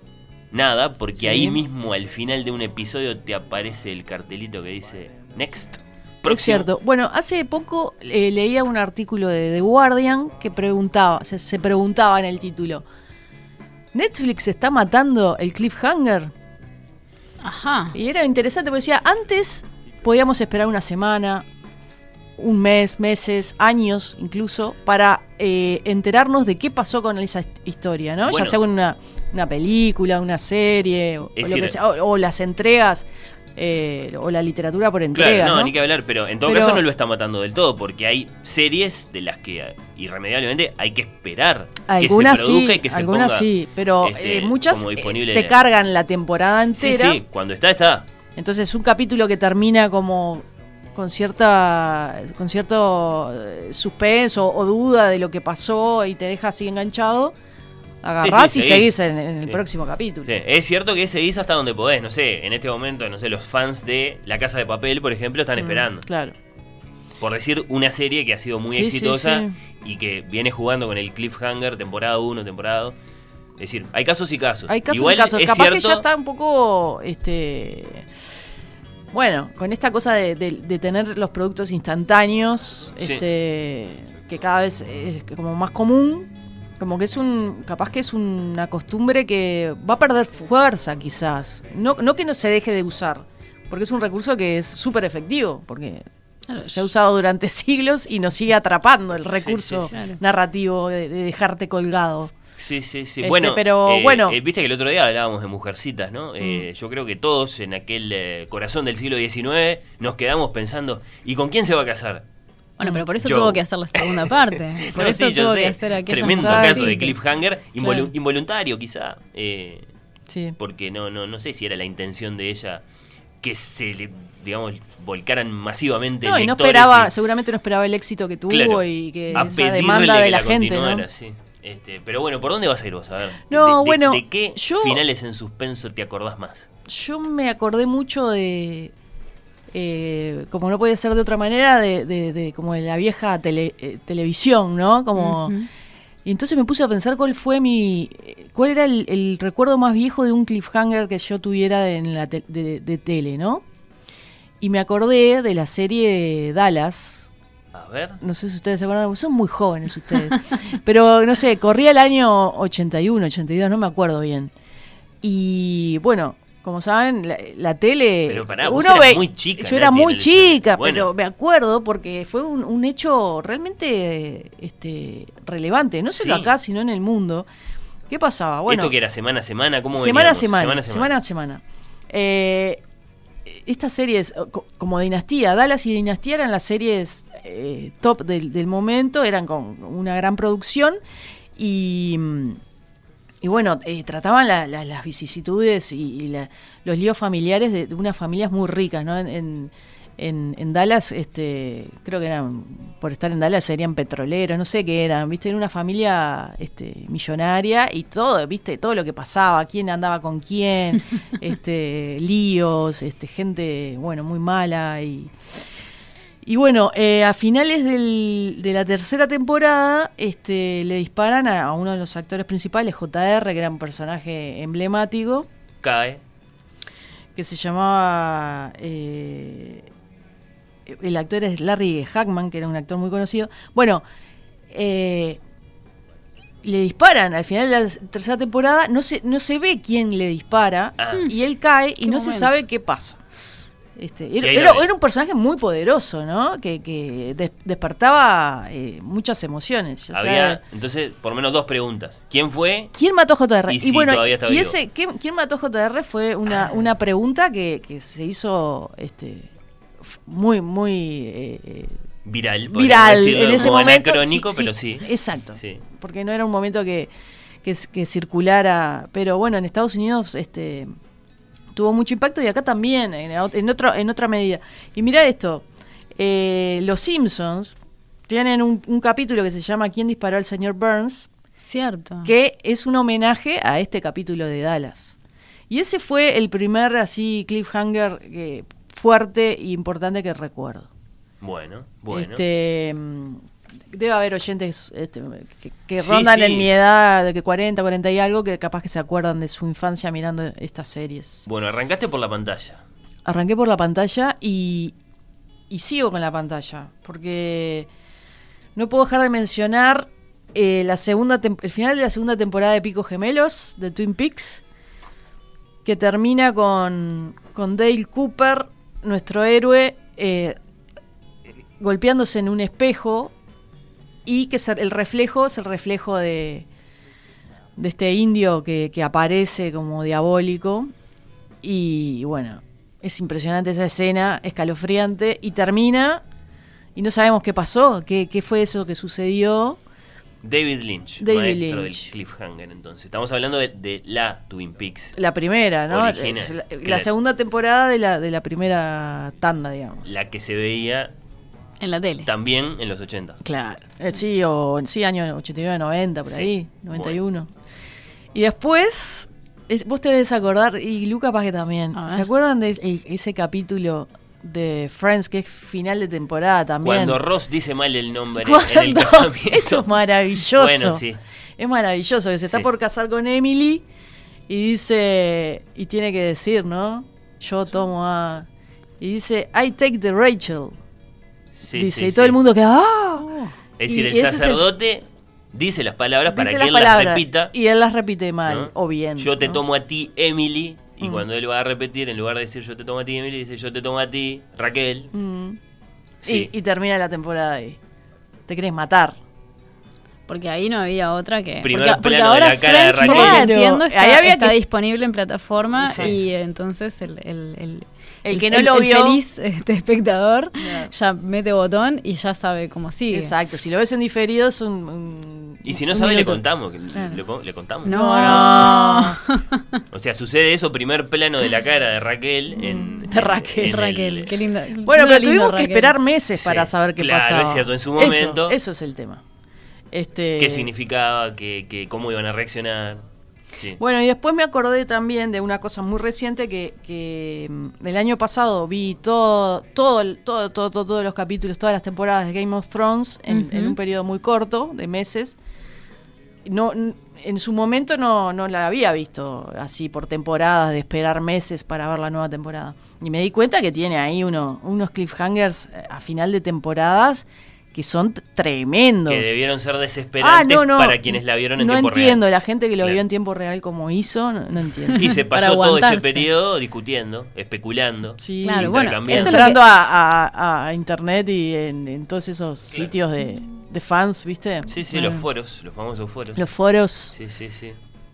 nada, porque sí. ahí mismo al final de un episodio te aparece el cartelito que dice Next. Próximo. Es cierto. Bueno, hace poco eh, leía un artículo de The Guardian que preguntaba, se, se preguntaba en el título, ¿Netflix está matando el cliffhanger? Ajá. Y era interesante porque decía, antes podíamos esperar una semana, un mes, meses, años incluso, para eh, enterarnos de qué pasó con esa historia, ¿no? Bueno, ya sea con una, una película, una serie, o, o, lo que sea, o, o las entregas, eh, o la literatura por entrega. Claro, no, ¿no? ni que hablar, pero en todo pero, caso no lo está matando del todo, porque hay series de las que irremediablemente hay que esperar algunas que se produzca sí, y que se algunas ponga, sí, pero este, eh, muchas disponible te cargan la temporada entera. Sí, sí, cuando está, está. Entonces un capítulo que termina como... con cierta con cierto suspenso o duda de lo que pasó y te deja así enganchado, agarrás sí, sí, y seguís, seguís en, en el sí. próximo capítulo. Sí. Es cierto que seguís hasta donde podés, no sé, en este momento, no sé, los fans de La Casa de Papel, por ejemplo, están mm, esperando. Claro. Por decir una serie que ha sido muy sí, exitosa sí, sí. y que viene jugando con el cliffhanger temporada uno, temporada dos. Es decir, hay casos y casos. Hay casos Igual y casos. Es Capaz cierto, que ya está un poco... este bueno, con esta cosa de, de, de tener los productos instantáneos, sí. este, que cada vez es como más común, como que es un, capaz que es una costumbre que va a perder fuerza quizás, no, no que no se deje de usar, porque es un recurso que es súper efectivo, porque claro, se ha usado durante siglos y nos sigue atrapando el recurso sí, sí, claro. narrativo de, de dejarte colgado. Sí, sí, sí. Este, bueno, pero eh, bueno. Eh, viste que el otro día hablábamos de Mujercitas, ¿no? Eh, mm. Yo creo que todos en aquel eh, corazón del siglo diecinueve nos quedamos pensando, ¿y con quién se va a casar? Bueno, pero por eso Joe. tuvo que hacer la segunda parte. Por no, eso sí, tuvo sé. que hacer aquella Tremendo saga. caso de cliffhanger, involu- claro. involuntario quizá. Eh, sí. Porque no, no, no sé si era la intención de ella que se le, digamos, volcaran masivamente no, y no esperaba, y, seguramente no esperaba el éxito que tuvo claro, y que esa demanda de la, la gente, ¿no? Sí. Este, pero bueno, ¿por dónde vas a ir vos? A ver, no, de, bueno, de, ¿de qué yo, finales en suspenso te acordás más? Yo me acordé mucho de, eh, como no puede ser de otra manera, de, de, de como de la vieja tele, eh, televisión, ¿no? Como uh-huh. Y entonces me puse a pensar cuál fue mi, cuál era el, el recuerdo más viejo de un cliffhanger que yo tuviera en la te, de, de tele, ¿no? Y me acordé de la serie Dallas. A ver. No sé si ustedes se acuerdan, son muy jóvenes ustedes. Pero no sé, corría el año ochenta y uno, ochenta y dos, no me acuerdo bien. Y bueno, como saben, la, la tele. Pero pará, vos eras ve, muy chica. Yo era muy chica, bueno. Pero me acuerdo porque fue un, un hecho realmente este, relevante, no solo sí. acá, sino en el mundo. ¿Qué pasaba? Bueno, ¿esto que era semana a semana? ¿Cómo semana a semana, semana a semana. Semana a semana. Eh. Estas series, como Dinastía, Dallas y Dinastía eran las series eh, top del, del momento, eran con una gran producción y, y bueno, eh, trataban la, la, las vicisitudes y, y la, los líos familiares de, de unas familias muy ricas, ¿no? En, en, en, en Dallas, este, creo que eran, por estar en Dallas serían petroleros, no sé qué eran, viste, era una familia este, millonaria y todo, viste, todo lo que pasaba, quién andaba con quién, este, líos, este, gente, bueno, muy mala y y bueno, eh, a finales del, de la tercera temporada, este, le disparan a, a uno de los actores principales, J R, que era un personaje emblemático, cae, que se llamaba eh, el actor es Larry Hagman, que era un actor muy conocido. Bueno, eh, le disparan al final de la tercera temporada, no se, no se ve quién le dispara, ah. y él cae y no momento. se sabe qué pasa. Este, era, era, era un personaje muy poderoso, ¿no? Que, que des, despertaba eh, muchas emociones. O Había, sea, entonces, por lo menos dos preguntas. ¿Quién fue? ¿Quién mató a J R? Y, y si bueno, todavía está y vivo. ese ¿quién, ¿quién mató a J R? Fue una, ah. una pregunta que, que se hizo este, muy, muy eh, viral. Viral en ese momento. Anacrónico, sí, pero sí. sí. Exacto. Sí. Porque no era un momento que, que, que circulara. Pero bueno, en Estados Unidos este, tuvo mucho impacto y acá también, en, en, otro, en otra medida. Y mira esto, eh, los Simpsons tienen un, un capítulo que se llama ¿Quién disparó al señor Burns? Cierto. Que es un homenaje a este capítulo de Dallas. Y ese fue el primer así cliffhanger eh, fuerte e importante que recuerdo. Bueno, bueno. Este, debe haber oyentes este, que, que rondan sí, sí. en mi edad, de que cuarenta, cuarenta y algo, que capaz que se acuerdan de su infancia mirando estas series. Bueno, arrancaste por la pantalla. Arranqué por la pantalla y, y sigo con la pantalla, porque no puedo dejar de mencionar eh, la segunda tem- el final de la segunda temporada de Pico Gemelos, de Twin Peaks, que termina con, con Dale Cooper, nuestro héroe, eh, golpeándose en un espejo y que el reflejo es el reflejo de, de este indio que, que aparece como diabólico y bueno, es impresionante esa escena, escalofriante, y termina y no sabemos qué pasó, qué, qué fue eso que sucedió. David Lynch, David maestro Lynch. del cliffhanger, entonces. Estamos hablando de, de la Twin Peaks. La primera, ¿no? Original. La, la Claro. segunda temporada de la, de la primera tanda, digamos. La que se veía en la tele. también en los ochenta. Claro. Eh, sí, o sí, años ochenta y nueve, noventa, por Sí. ahí, noventa y uno. Bueno. Y después, es, vos te debes acordar, y Luca Paz que también, A ¿se ver. acuerdan de el- ese capítulo de Friends que es final de temporada también? Cuando Ross dice mal el nombre en el Cuando- casamiento. Eso es maravilloso. Bueno, sí. Es maravilloso, que se está Sí. por casar con Emily y dice, y tiene que decir, ¿no? Yo tomo a... y dice, I take the Rachel. Sí, dice, sí, y todo sí. el mundo queda, ¡ah! Es decir, Y- el y ese es el- sacerdote dice las palabras para Dice que las él las palabras, repita. y él las repite mal, ¿no? o bien. Yo te ¿no? tomo a ti, Emily, y Mm. cuando él va a repetir, en lugar de decir yo te tomo a ti, Emily, dice yo te tomo a ti, Raquel. Mm. Sí. Y, y termina la temporada ahí. Te querés matar. Porque ahí no había otra que... Primer porque, porque plano de ahora la cara de Friends, por lo Raquel. que Claro, entiendo, está, ahí había está que- disponible en plataforma Exacto. y eh, entonces el, el, el, El que no lo el vio- feliz este, espectador Claro. ya mete botón y ya sabe cómo sigue. Exacto, si lo ves en diferido es un... un- Y si no un sabe, le minuto. contamos. que Claro. le, le- le contamos. No, no. O sea, sucede eso, primer plano de la cara de Raquel. En, De Raquel. en el- Raquel, qué linda. Bueno, Suena pero tuvimos lindo, que Raquel. esperar meses Sí, para saber qué claro, pasaba. es cierto, en su Eso- momento. Eso, es el tema. Este, ¿Qué significaba? ¿Qué, qué, ¿Cómo iban a reaccionar? Sí. Bueno, y después me acordé también de una cosa muy reciente que, que mm, el año pasado vi todo, todo, el- todo, todo, todo- todos los capítulos, todas las temporadas de Game of Thrones en, Ujú. en un periodo muy corto, de meses. No, n- en su momento no, no la había visto así por temporadas, de esperar meses para ver la nueva temporada. Y me di cuenta que tiene ahí uno, unos cliffhangers eh, a final de temporadas que son t- tremendos. Que debieron ser desesperantes Ah, no, no. para quienes la vieron en no tiempo entiendo, real. la gente que lo Claro. vio en tiempo real como hizo, no, no entiendo. Y se Para pasó todo ese aguantarse. periodo discutiendo, especulando, Sí, Claro, bueno, intercambiando. eso es lo entrando que- a, a- a internet y en, en todos esos sitios de, de fans, ¿viste? Sí, sí, Bueno, los foros, los famosos foros. los foros, Sí, sí, sí.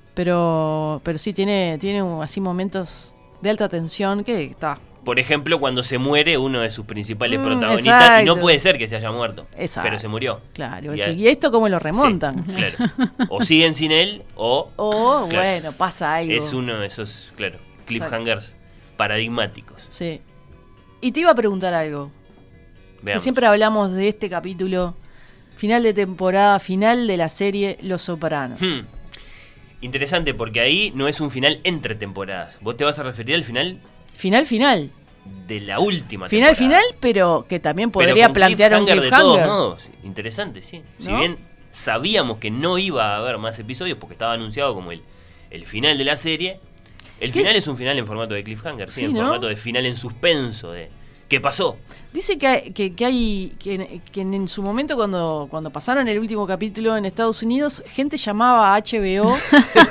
pero pero sí tiene tiene un- así momentos de alta tensión que está. Por ejemplo, cuando se muere uno de sus principales Mm, protagonistas, y no exacto. puede ser que se haya muerto, Exacto. pero se murió. Claro, Y y, a- y esto cómo lo remontan. Sí, claro. O siguen sin él, o O Claro. bueno, pasa algo. es uno de esos, claro, cliffhangers paradigmáticos. Sí. Y te iba a preguntar algo. Que Veamos. siempre hablamos de este capítulo, final de temporada, final de la serie Los Sopranos. Hmm. Interesante, porque ahí no es un final entre temporadas. Vos te vas a referir al final Final, final. de la última Final, temporada. final, pero que también Pero podría con plantear un cliffhanger de todos cliffhanger. modos. Interesante, sí. Si ¿No? bien sabíamos que no iba a haber más episodios porque estaba anunciado como el, el final de la serie, el ¿Qué? final es un final en formato de cliffhanger, sí, Sí, en ¿no? formato de final en suspenso, de ¿qué pasó? Dice que hay, que, que hay que, que en su momento cuando, cuando pasaron el último capítulo en Estados Unidos, gente llamaba a H B O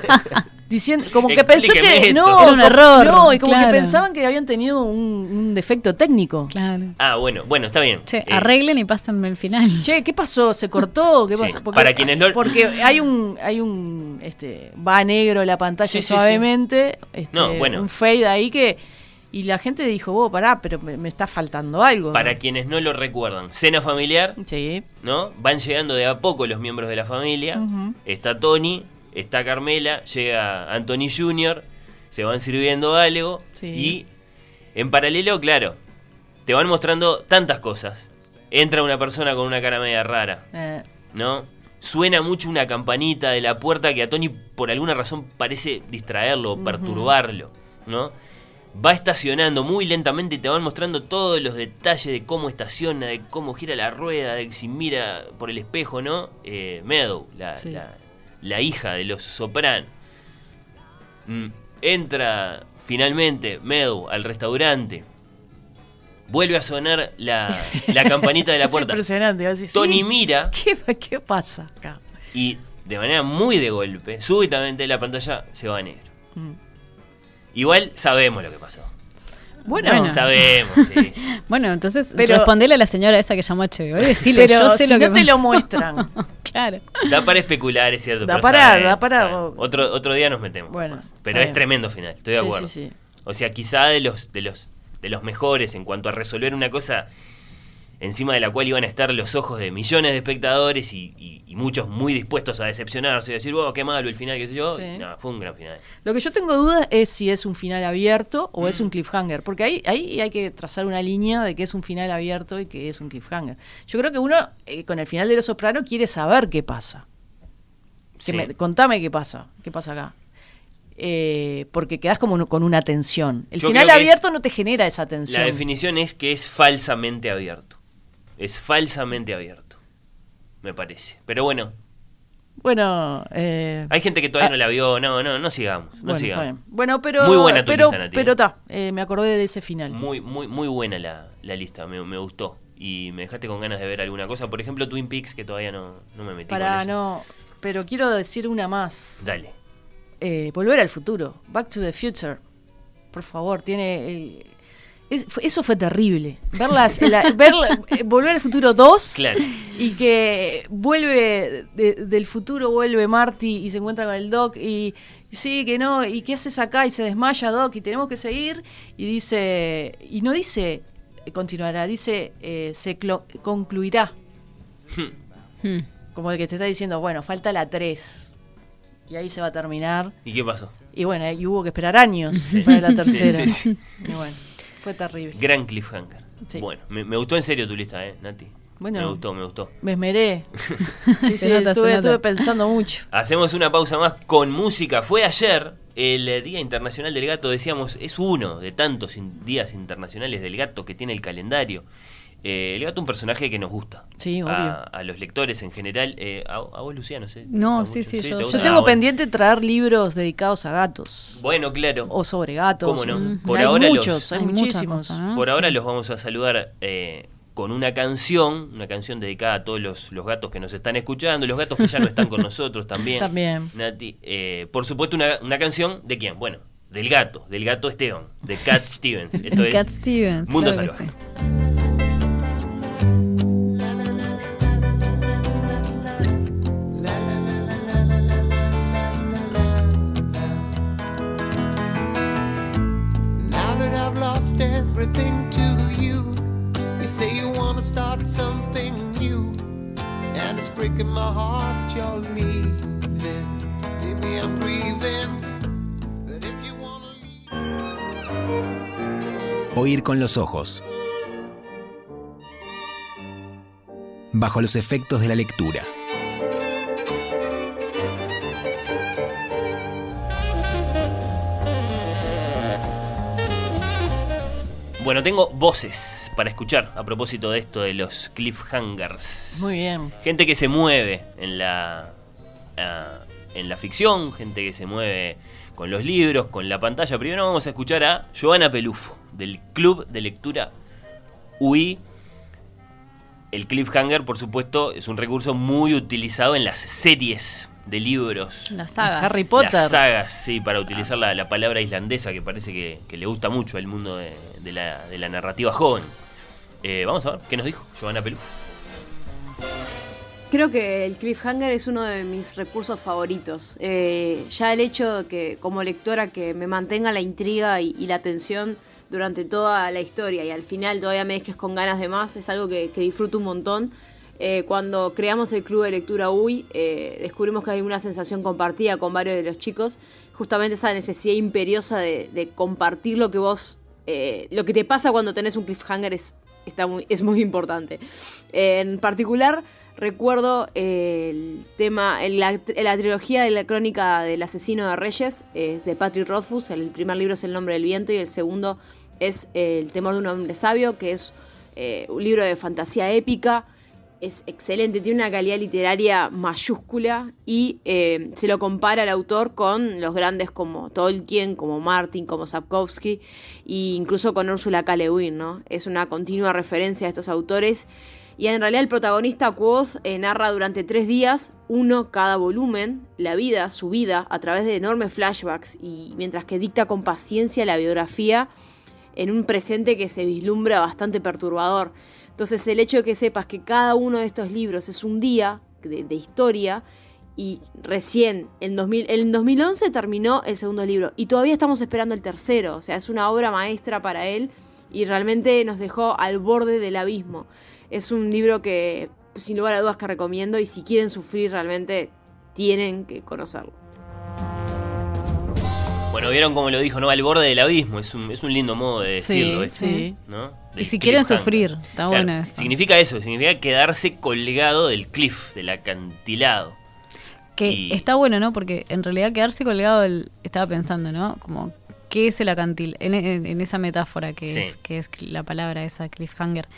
diciendo como que pensó Explíqueme que esto. no, Era un como- error, no, y como claro. que pensaban que habían tenido un, un defecto técnico. Claro. Ah, bueno, bueno, está bien. Che, Eh, arreglen y pásenme el final. Che, ¿qué pasó? ¿Se cortó? ¿Qué Sí, pasó? para quienes no- porque hay un hay un este va a negro la pantalla Sí, sí, suavemente, este, No, bueno. un fade ahí que y la gente dijo, "Vos, pará, pero me, me está faltando algo." para ¿no? quienes no lo recuerdan, cena familiar, Sí. ¿no? Van llegando de a poco los miembros de la familia. Ujú. Está Tony, está Carmela, llega Anthony junior, se van sirviendo algo Sí. y en paralelo, claro, te van mostrando tantas cosas. Entra una persona con una cara media rara, Eh, ¿no? Suena mucho una campanita de la puerta que a Tony por alguna razón parece distraerlo o perturbarlo, ¿no? Va estacionando muy lentamente y te van mostrando todos los detalles de cómo estaciona, de cómo gira la rueda, de si mira por el espejo, ¿no? Eh, Meadow, la, Sí. la, la hija de los Soprano. Mm, entra finalmente Meadow al restaurante. Vuelve a sonar la, la campanita de la es puerta. impresionante. vas a decir, Tony sí, mira ¿qué, ¿Qué pasa acá? y de manera muy de golpe, súbitamente la pantalla se va a negro. Mm. Igual sabemos lo que pasó. Bueno, Bueno. Sabemos, sí. Bueno, entonces Pero- respondele a la señora esa que llamó a H B O y decirle, pero yo sé si lo no que te lo pasó. muestran. Claro. Da para especular, es cierto. Da pero para- saben, da para- saben. Otro, otro día nos metemos. Bueno, más. está Pero es bien. tremendo final, estoy de Sí, acuerdo. sí, sí. O sea, quizá de los, de los, de los mejores en cuanto a resolver una cosa encima de la cual iban a estar los ojos de millones de espectadores y, y- y muchos muy dispuestos a decepcionarse y decir, wow, qué malo el final, qué sé yo. Sí. No, fue un gran final. Lo que yo tengo dudas es si es un final abierto o Mm. es un cliffhanger, porque ahí, ahí hay que trazar una línea de que es un final abierto y que es un cliffhanger. Yo creo que uno, eh, con el final de Los Soprano, quiere saber qué pasa. Que Sí. me- contame qué pasa, qué pasa acá. Eh, porque quedás como un- con una tensión. El Yo final creo que abierto es- no te genera esa tensión. La definición es que es falsamente abierto. Es falsamente abierto, me parece. Pero bueno, Bueno, eh, hay gente que todavía ah, no la vio, no, no, no sigamos, no bueno, sigamos. Está bien. Bueno, pero muy buena tu pero, lista, Nati. Pero está, eh, me acordé de ese final. Muy, muy, muy buena la, la lista, me, me gustó. Y me dejaste con ganas de ver alguna cosa, por ejemplo Twin Peaks, que todavía no, no me metí Para, con eso. no, pero quiero decir una más. Dale. Eh, Volver al futuro, Back to the Future. Por favor, tiene... Eh, es, eso fue terrible. Verlas, la, ver, eh, Volver al futuro dos, claro. Y que vuelve de, del futuro, vuelve Marty y se encuentra con el Doc y sí, que no, y qué haces acá y se desmaya Doc y tenemos que seguir y dice, y no dice continuará, dice eh, se clo- concluirá. Hmm. Como de que te está diciendo, bueno, falta la tres y ahí se va a terminar. ¿Y qué pasó? Y bueno, y hubo que esperar años sí. para la tercera. Sí, sí, sí. Y bueno, fue terrible. Gran cliffhanger. Sí. Bueno, me, me gustó en serio tu lista, ¿eh, Nati? Bueno, me gustó, me gustó. Me esmeré. Sí, sí, nota, estuve, estuve pensando mucho. Hacemos una pausa más con música. Fue ayer el Día Internacional del Gato, decíamos, es uno de tantos in- días internacionales del gato que tiene el calendario. Eh, el gato es un personaje que nos gusta. Sí, obvio. A, a los lectores en general. Eh, a, a vos, Luciano, ¿sí? No, sí, sí, yo, yo tengo ah, pendiente bueno. traer libros dedicados a gatos. Bueno, claro. O sobre gatos. ¿Cómo no? Mm. Por hay ahora muchos, los, hay, hay muchísimos. Cosa, ¿no? Por sí. ahora los vamos a saludar eh, con una canción, una canción dedicada a todos los, los gatos que nos están escuchando, los gatos que ya no están con nosotros también. También. Nati, eh, por supuesto una, una canción ¿de quién? Bueno, del gato, del gato Esteban, de Cat Stevens. Esto es Cat Stevens, Mundo claro Salvaje. Everything to you. You say you wanna start something new, and it's breaking my heart you're leaving. Maybe I'm grieving, but if you wanna leave. Oír con los ojos. Bajo los efectos de la lectura. Bueno, tengo voces para escuchar a propósito de esto de los cliffhangers. Muy bien. Gente que se mueve en la uh, en la ficción, gente que se mueve con los libros, con la pantalla. Primero vamos a escuchar a Joana Pelufo, del Club de Lectura U I. El cliffhanger, por supuesto, es un recurso muy utilizado en las series de libros. Las sagas. Harry Potter. Las sagas, sí, para utilizar la, la palabra islandesa que parece que, que le gusta mucho al mundo de, de, la, de la narrativa joven. Eh, vamos a ver, ¿qué nos dijo Joana Pelufo? Creo que el cliffhanger es uno de mis recursos favoritos. Eh, ya el hecho de que, como lectora, que me mantenga la intriga y, y la tensión durante toda la historia y al final todavía me dejes con ganas de más, es algo que, que disfruto un montón. Eh, cuando creamos el Club de Lectura U I, eh, descubrimos que hay una sensación compartida con varios de los chicos, justamente esa necesidad imperiosa de, de compartir lo que vos, eh, lo que te pasa cuando tenés un cliffhanger es, está muy, es muy importante. Eh, en particular, recuerdo eh, el tema, el, la, la trilogía de la crónica del asesino de Reyes, es de Patrick Rothfuss. El primer libro es El nombre del viento y el segundo es eh, El temor de un hombre sabio, que es eh, un libro de fantasía épica. Es excelente, tiene una calidad literaria mayúscula y eh, se lo compara al autor con los grandes como Tolkien, como Martin, como Sapkowski e incluso con Ursula K. Le Guin, ¿no? Es una continua referencia a estos autores y en realidad el protagonista Quoth eh, narra durante tres días, uno cada volumen, la vida, su vida, a través de enormes flashbacks y mientras que dicta con paciencia la biografía en un presente que se vislumbra bastante perturbador. Entonces el hecho de que sepas que cada uno de estos libros es un día de, de historia y recién en, dos mil, en dos mil once terminó el segundo libro y todavía estamos esperando el tercero, o sea, es una obra maestra para él y realmente nos dejó al borde del abismo. Es un libro que sin lugar a dudas que recomiendo y si quieren sufrir realmente tienen que conocerlo. Bueno, vieron cómo lo dijo, ¿no? Al borde del abismo, es un, es un lindo modo de decirlo. Sí, ese, sí. ¿no? Y Del si quieren cliffhanger. sufrir, está Claro, bueno eso. Significa eso, significa quedarse colgado del cliff, del acantilado. Que y... está bueno, ¿no? Porque en realidad quedarse colgado, del, estaba pensando, ¿no? Como, ¿qué es el acantilado? En, en, en esa metáfora que, Sí. es, que es la palabra esa, cliffhanger.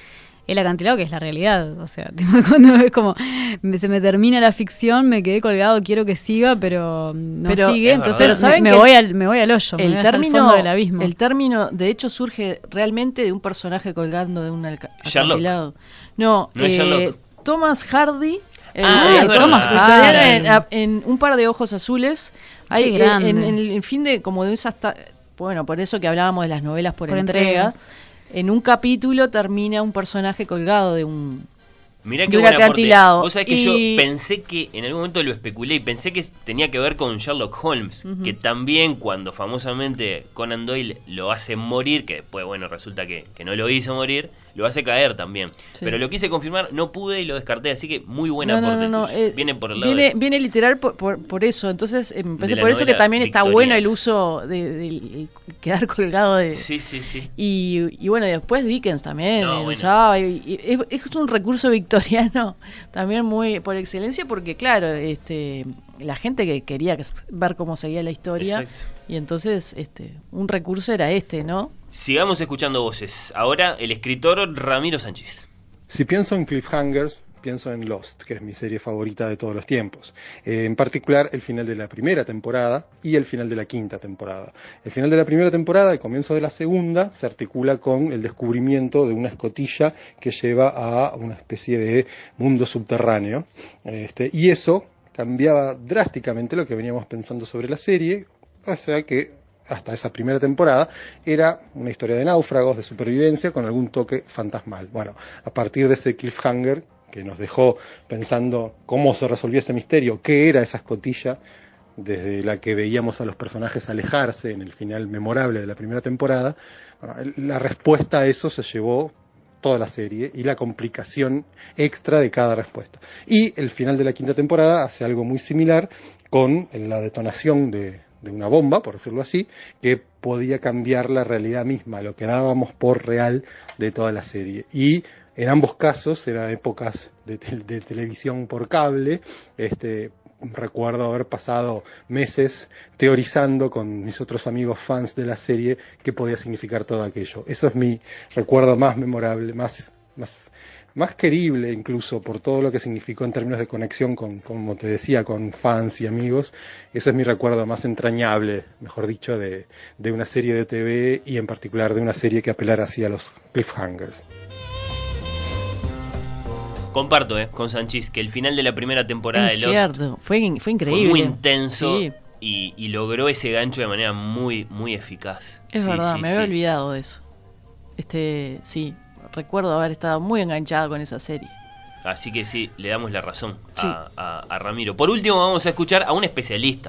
el acantilado, que es la realidad. O sea, tipo, cuando es como me, se me termina la ficción, me quedé colgado, quiero que siga, pero no Pero, sigue, entonces pero ¿saben me, que me voy al, me voy al hoyo, el me voy allá al término, fondo del abismo. El término, de hecho, surge realmente de un personaje colgando de un alca- acantilado. No, No es eh, Sherlock. Thomas Hardy. El, Ah, el es Thomas verdad. Hardy. En, en Un par de ojos azules. Hay, Qué grande. en, en el fin de como de esas ta- bueno, por eso que hablábamos de las novelas por, Por entregas. entregas. En un capítulo termina un personaje colgado de un Mirá de qué un buen aporte. acantilado. Vos sabés que Y- yo pensé que, en algún momento lo especulé y pensé que tenía que ver con Sherlock Holmes, Ujú. que también cuando famosamente Conan Doyle lo hace morir, que después, bueno, resulta que, que no lo hizo morir, lo hace caer también. Sí. Pero lo quise confirmar, no pude y lo descarté, así que muy buen no, aporte no, no, no, tuyo. eh, Viene por el lado viene, de... viene literal por, por, por eso. Entonces, eh, me parece la por eso que novela también está victoriana. bueno el uso de, de- el quedar colgado de. Sí, sí, sí. Y, y bueno, y después Dickens también No, eh, lo bueno. usaba. Y, y es, es un recurso victoriano también muy por excelencia, porque claro, este la gente que quería que- ver cómo seguía la historia. Exacto. Y entonces este un recurso era este, ¿no? Sigamos escuchando voces. Ahora el escritor Ramiro Sánchez. Si pienso en cliffhangers, pienso en Lost, que es mi serie favorita de todos los tiempos. Eh, en particular, el final de la primera temporada y el final de la quinta temporada. El final de la primera temporada, el comienzo de la segunda, se articula con el descubrimiento de una escotilla que lleva a una especie de mundo subterráneo. Este, y eso cambiaba drásticamente lo que veníamos pensando sobre la serie, o sea que hasta esa primera temporada, era una historia de náufragos, de supervivencia, con algún toque fantasmal. Bueno, a partir de ese cliffhanger, que nos dejó pensando cómo se resolvía ese misterio, qué era esa escotilla, desde la que veíamos a los personajes alejarse en el final memorable de la primera temporada, bueno, la respuesta a eso se llevó toda la serie y la complicación extra de cada respuesta. Y el final de la quinta temporada hace algo muy similar con la detonación de de una bomba, por decirlo así, que podía cambiar la realidad misma, lo que dábamos por real de toda la serie. Y en ambos casos eran épocas de, te- de televisión por cable. Este, recuerdo haber pasado meses teorizando con mis otros amigos fans de la serie qué podía significar todo aquello. Eso es mi recuerdo más memorable, más, más más querible incluso por todo lo que significó en términos de conexión con, como te decía, con fans y amigos. Ese es mi recuerdo más entrañable, mejor dicho, de, de una serie de T V y en particular de una serie que apelara así a los cliffhangers. Comparto, eh, con Sánchez, que el final de la primera temporada Es de Lost cierto, fue, in- fue increíble. fue muy intenso Sí, y, y logró ese gancho de manera muy, muy eficaz. es Sí, verdad, sí, me sí. había olvidado de eso. Este, sí, recuerdo haber estado muy enganchado con esa serie. Así que sí, le damos la razón a, Sí. a- a Ramiro. Por último, vamos a escuchar a un especialista.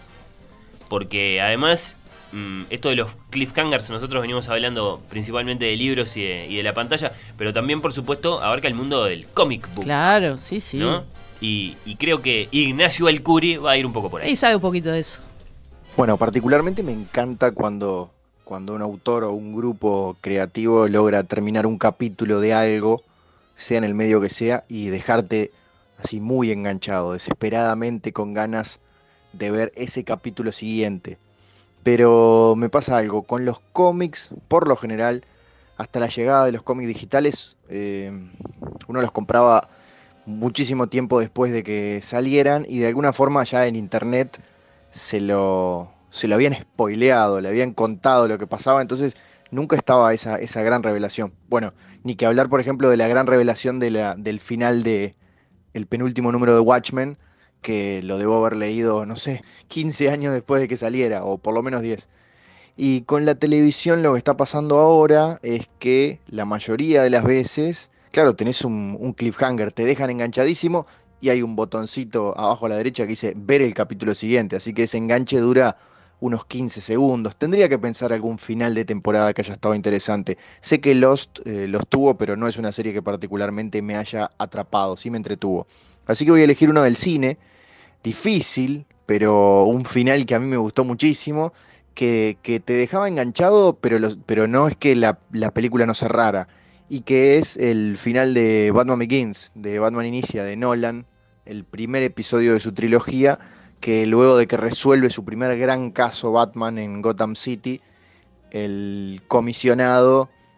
Porque además, mm, esto de los cliffhangers, nosotros venimos hablando principalmente de libros y de, y de la pantalla, pero también, por supuesto, abarca el mundo del comic book. Claro, sí, sí. ¿No? Y, y creo que Ignacio Alcuri va a ir un poco por ahí. Y sabe un poquito de eso. Bueno, particularmente me encanta cuando, cuando un autor o un grupo creativo logra terminar un capítulo de algo, sea en el medio que sea, y dejarte así muy enganchado, desesperadamente con ganas de ver ese capítulo siguiente. Pero me pasa algo, con los cómics, por lo general, hasta la llegada de los cómics digitales, eh, uno los compraba muchísimo tiempo después de que salieran y de alguna forma ya en internet se lo, se lo habían spoileado, le habían contado lo que pasaba, entonces nunca estaba esa, esa gran revelación. Bueno, ni que hablar, por ejemplo, de la gran revelación de la, del final de el penúltimo número de Watchmen, que lo debo haber leído, no sé, quince años después de que saliera, o por lo menos diez. Y con la televisión lo que está pasando ahora es que la mayoría de las veces, claro, tenés un, un cliffhanger, te dejan enganchadísimo y hay un botoncito abajo a la derecha que dice ver el capítulo siguiente, así que ese enganche dura unos quince segundos. Tendría que pensar algún final de temporada que haya estado interesante. Sé que Lost eh, los tuvo, pero no es una serie que particularmente me haya atrapado, sí me entretuvo. Así que voy a elegir uno del cine, difícil, pero un final que a mí me gustó muchísimo, que, que te dejaba enganchado, pero, los, pero no es que la, la película no cerrara, y que es el final de Batman Begins, de Batman Inicia, de Nolan, el primer episodio de su trilogía, que luego de que resuelve su primer gran caso Batman en Gotham City, el comisionado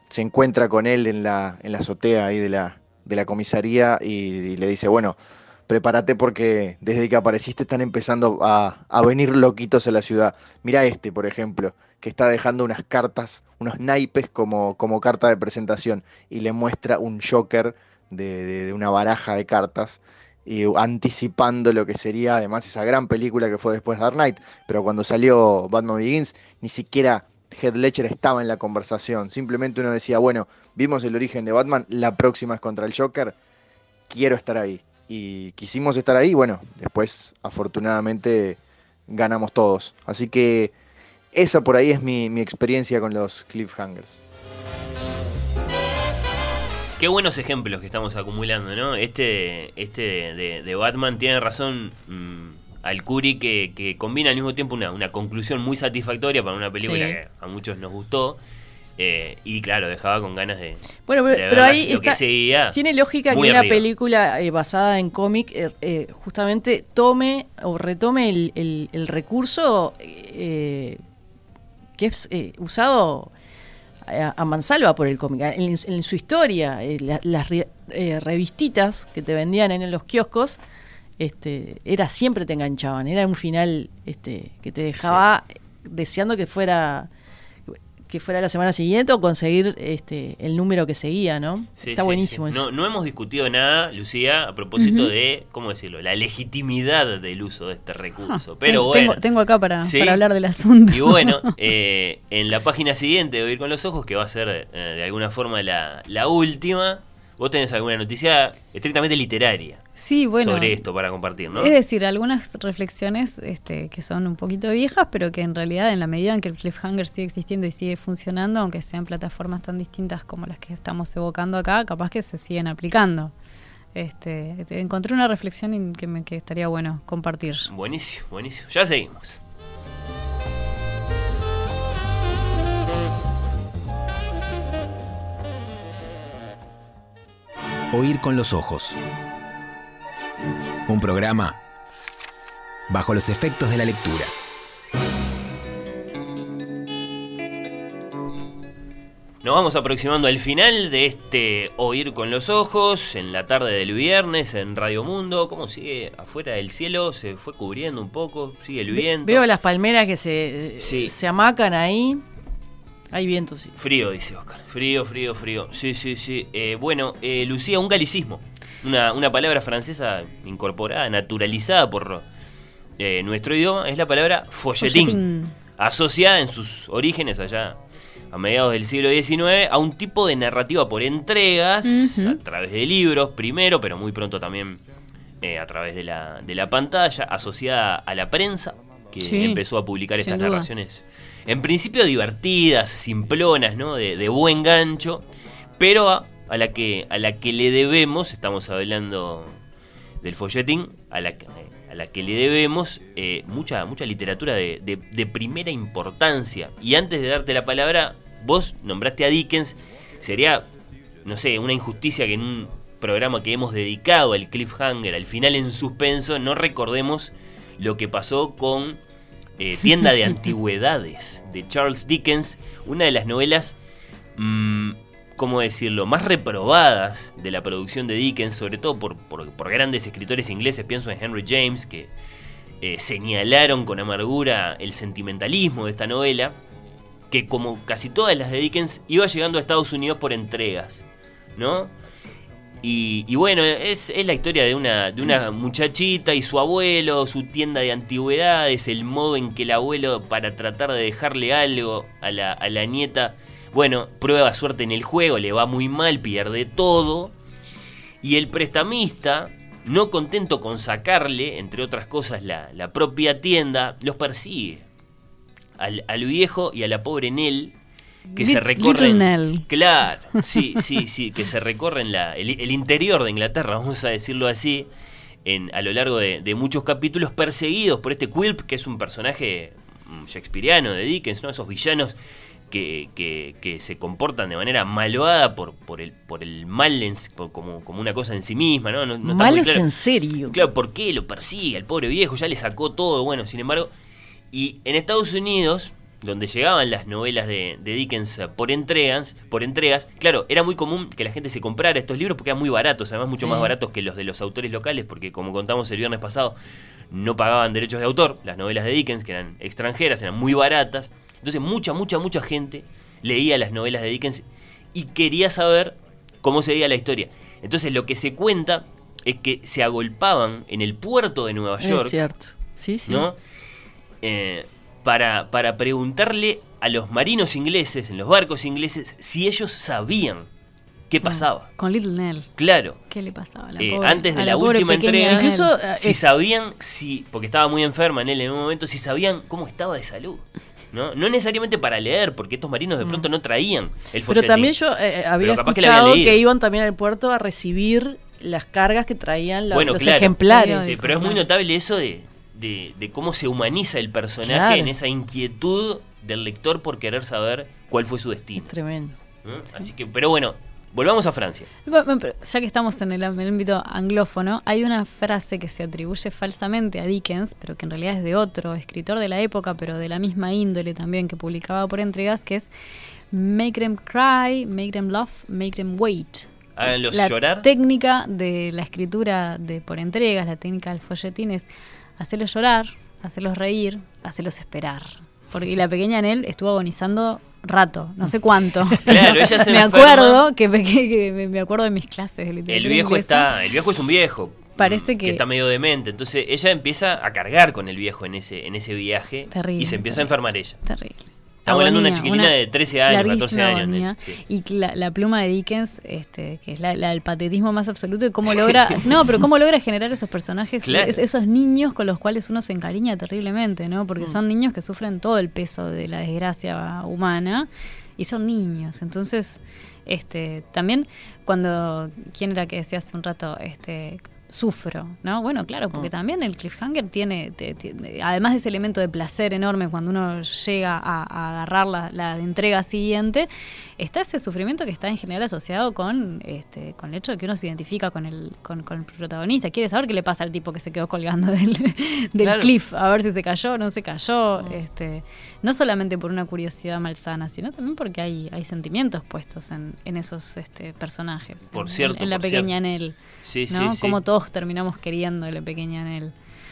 se encuentra con él en la, en la azotea ahí de la, de la comisaría y, y le dice, bueno, prepárate porque desde que apareciste están empezando a, a venir loquitos a la ciudad. Mirá este, por ejemplo, que está dejando unas cartas, unos naipes como, como carta de presentación, y le muestra un Joker de, de, de una baraja de cartas, y anticipando lo que sería además esa gran película que fue después Dark Knight. Pero cuando salió Batman Begins, ni siquiera Heath Ledger estaba en la conversación. Simplemente uno decía, bueno, vimos el origen de Batman, la próxima es contra el Joker, quiero estar ahí. Y quisimos estar ahí, bueno, después afortunadamente ganamos todos. Así que esa por ahí es mi, mi experiencia con los cliffhangers. Qué buenos ejemplos que estamos acumulando, ¿no? Este, este de, de, de Batman tiene razón mmm, Alcuri, que, que combina al mismo tiempo una, una conclusión muy satisfactoria para una película sí. que a muchos nos gustó. Eh, y claro, dejaba con ganas de. Bueno, pero, de pero ahí lo está, que seguía, tiene lógica que arriba. Una película eh, basada en cómic eh, eh, justamente tome o retome el, el, el recurso eh, que es eh, usado a, a mansalva por el cómic. En, en su historia, eh, la, las re, eh, revistitas que te vendían en los kioscos, este, era siempre te enganchaban. Era un final este, que te dejaba sí. deseando que fuera. que fuera la semana siguiente o conseguir este el número que seguía, ¿no? Sí, Está sí, buenísimo sí. eso. No, no hemos discutido nada, Lucía, a propósito Uh-huh. de, ¿cómo decirlo? La legitimidad del uso de este recurso. Ah, Pero tengo, bueno. Tengo acá para, ¿sí? para hablar del asunto. Y bueno, eh, en la página siguiente de Oír con los Ojos, que va a ser eh, de alguna forma la, la última, vos tenés alguna noticia estrictamente literaria. Sí, bueno, sobre esto para compartir, ¿no? Es decir, algunas reflexiones este, que son un poquito viejas, pero que en realidad en la medida en que el cliffhanger sigue existiendo y sigue funcionando, aunque sean plataformas tan distintas como las que estamos evocando acá, capaz que se siguen aplicando. Este, encontré una reflexión que, me, que estaría bueno compartir. Buenísimo, buenísimo. Ya seguimos. Oír con los ojos. Un programa bajo los efectos de la lectura. Nos vamos aproximando al final de este Oír con los Ojos, en la tarde del viernes en Radio Mundo. ¿Cómo sigue afuera del cielo? Se fue cubriendo un poco, sigue el viento. Veo las palmeras que se, sí. se amacan ahí. Hay viento, sí. Frío, dice Oscar. Frío, frío, frío. Sí, sí, sí. Eh, bueno, eh, Lucía, un galicismo. Una, una palabra francesa incorporada, naturalizada por eh, nuestro idioma, es la palabra folletín, folletín, asociada en sus orígenes allá a mediados del siglo diecinueve a un tipo de narrativa por entregas, uh-huh. a través de libros primero, pero muy pronto también eh, a través de la, de la pantalla, asociada a la prensa, que sí, empezó a publicar estas duda. narraciones, en principio divertidas, simplonas, ¿no? de, de buen gancho, pero a a la que a la que le debemos, estamos hablando del folletín, a la, a la que le debemos eh, mucha mucha literatura de, de, de primera importancia. Y antes de darte la palabra, vos nombraste a Dickens. Sería, no sé, una injusticia que en un programa que hemos dedicado al cliffhanger, al final en suspenso, no recordemos lo que pasó con eh, Tienda de Antigüedades, de Charles Dickens, una de las novelas mmm, ¿cómo decirlo?, más reprobadas de la producción de Dickens, sobre todo por, por, por grandes escritores ingleses. Pienso en Henry James, que eh, señalaron con amargura el sentimentalismo de esta novela, que como casi todas las de Dickens iba llegando a Estados Unidos por entregas, ¿no? Y, y bueno, es, es la historia de una, de una muchachita y su abuelo, su tienda de antigüedades, el modo en que el abuelo, para tratar de dejarle algo a la, a la nieta, bueno, prueba suerte en el juego, le va muy mal, pierde todo. Y el prestamista, no contento con sacarle, entre otras cosas, la, la propia tienda, los persigue. Al, al viejo y a la pobre Nell, que L- se recorren... Nell. Claro, sí, sí, sí, que se recorren la, el, el interior de Inglaterra, vamos a decirlo así, en, a lo largo de, de muchos capítulos, perseguidos por este Quilp, que es un personaje shakespeariano de Dickens, ¿no? Esos villanos Que, que, que se comportan de manera malvada por, por el por el mal en, por, como, como una cosa en sí misma, ¿no? no, no Malos claro, en serio. Claro, ¿por qué lo persigue al pobre viejo? Ya le sacó todo, bueno, sin embargo. Y en Estados Unidos, donde llegaban las novelas de, de Dickens por entregas, por entregas, claro, era muy común que la gente se comprara estos libros porque eran muy baratos, además mucho Sí. más baratos que los de los autores locales, porque como contamos el viernes pasado, no pagaban derechos de autor, las novelas de Dickens, que eran extranjeras, eran muy baratas. Entonces mucha, mucha, mucha gente leía las novelas de Dickens y quería saber cómo seguía la historia. Entonces lo que se cuenta es que se agolpaban en el puerto de Nueva York, Es cierto. Sí, sí. ¿no? Eh, para, para preguntarle a los marinos ingleses, en los barcos ingleses, si ellos sabían qué pasaba. Con Little Nell. Claro. ¿Qué le pasaba a la Eh, pobre- antes de a la, pobre última pequeña entrega, Nell? Incluso, eh, si es- sabían, si porque estaba muy enferma en él en un momento, si sabían cómo estaba de salud. ¿No? No necesariamente para leer, porque estos marinos de pronto no traían el folletín. Pero también yo eh, había Pero capaz que la habían escuchado que, leído. iban también al puerto a recibir las cargas que traían la- Bueno, los claro. ejemplares. Sí, pero es muy notable eso de, de, de cómo se humaniza el personaje Claro. en esa inquietud del lector por querer saber cuál fue su destino. Tremendo. ¿No? Así que, pero bueno, volvamos a Francia. Bueno, bueno, pero ya que estamos en el, en el ámbito anglófono, hay una frase que se atribuye falsamente a Dickens, pero que en realidad es de otro escritor de la época, pero de la misma índole también, que publicaba por entregas, que es Make them cry, make them laugh, make them wait. Háganlos La llorar. técnica de la escritura de por entregas, la técnica del folletín es hacerlos llorar, hacerlos reír, hacerlos esperar. Porque la pequeña Nell estuvo agonizando rato, no sé cuánto. Claro, ella se me enferma. acuerdo que, me- que me, me acuerdo de mis clases de literatura El viejo inglesa. está, el viejo es un viejo. Parece mm, que- está medio demente. Entonces ella empieza a cargar con el viejo en ese, en ese viaje. Terrible, y se empieza terrible. a enfermar ella. Terrible. Estamos hablando de una Agonía, chiquilina una de trece años, catorce larguísima años. agonía. ¿no? Sí. Y la, la pluma de Dickens, este, que es la, la del patetismo más absoluto, y cómo logra, no, pero cómo logra generar esos personajes, Claro. es- esos niños con los cuales uno se encariña terriblemente, ¿no? Porque Mm. son niños que sufren todo el peso de la desgracia humana y son niños. Entonces, este, también cuando, ¿quién era que decía hace un rato? Este, sufro, ¿no? Bueno, claro, porque Mm. también el cliffhanger tiene, te- tiene- además de ese elemento de placer enorme cuando uno llega a, a agarrar la, la entrega siguiente, está ese sufrimiento que está en general asociado con este con el hecho de que uno se identifica con el con, con el protagonista, quiere saber qué le pasa al tipo que se quedó colgando del, del Claro. cliff, a ver si se cayó o no se cayó, Mm. este no solamente por una curiosidad malsana, sino también porque hay, hay sentimientos puestos en, en esos este, personajes. Por en- cierto, en la por pequeña cierto. Nell. Sí, ¿no? sí, sí. Como todos terminamos queriendo a la pequeña Nell.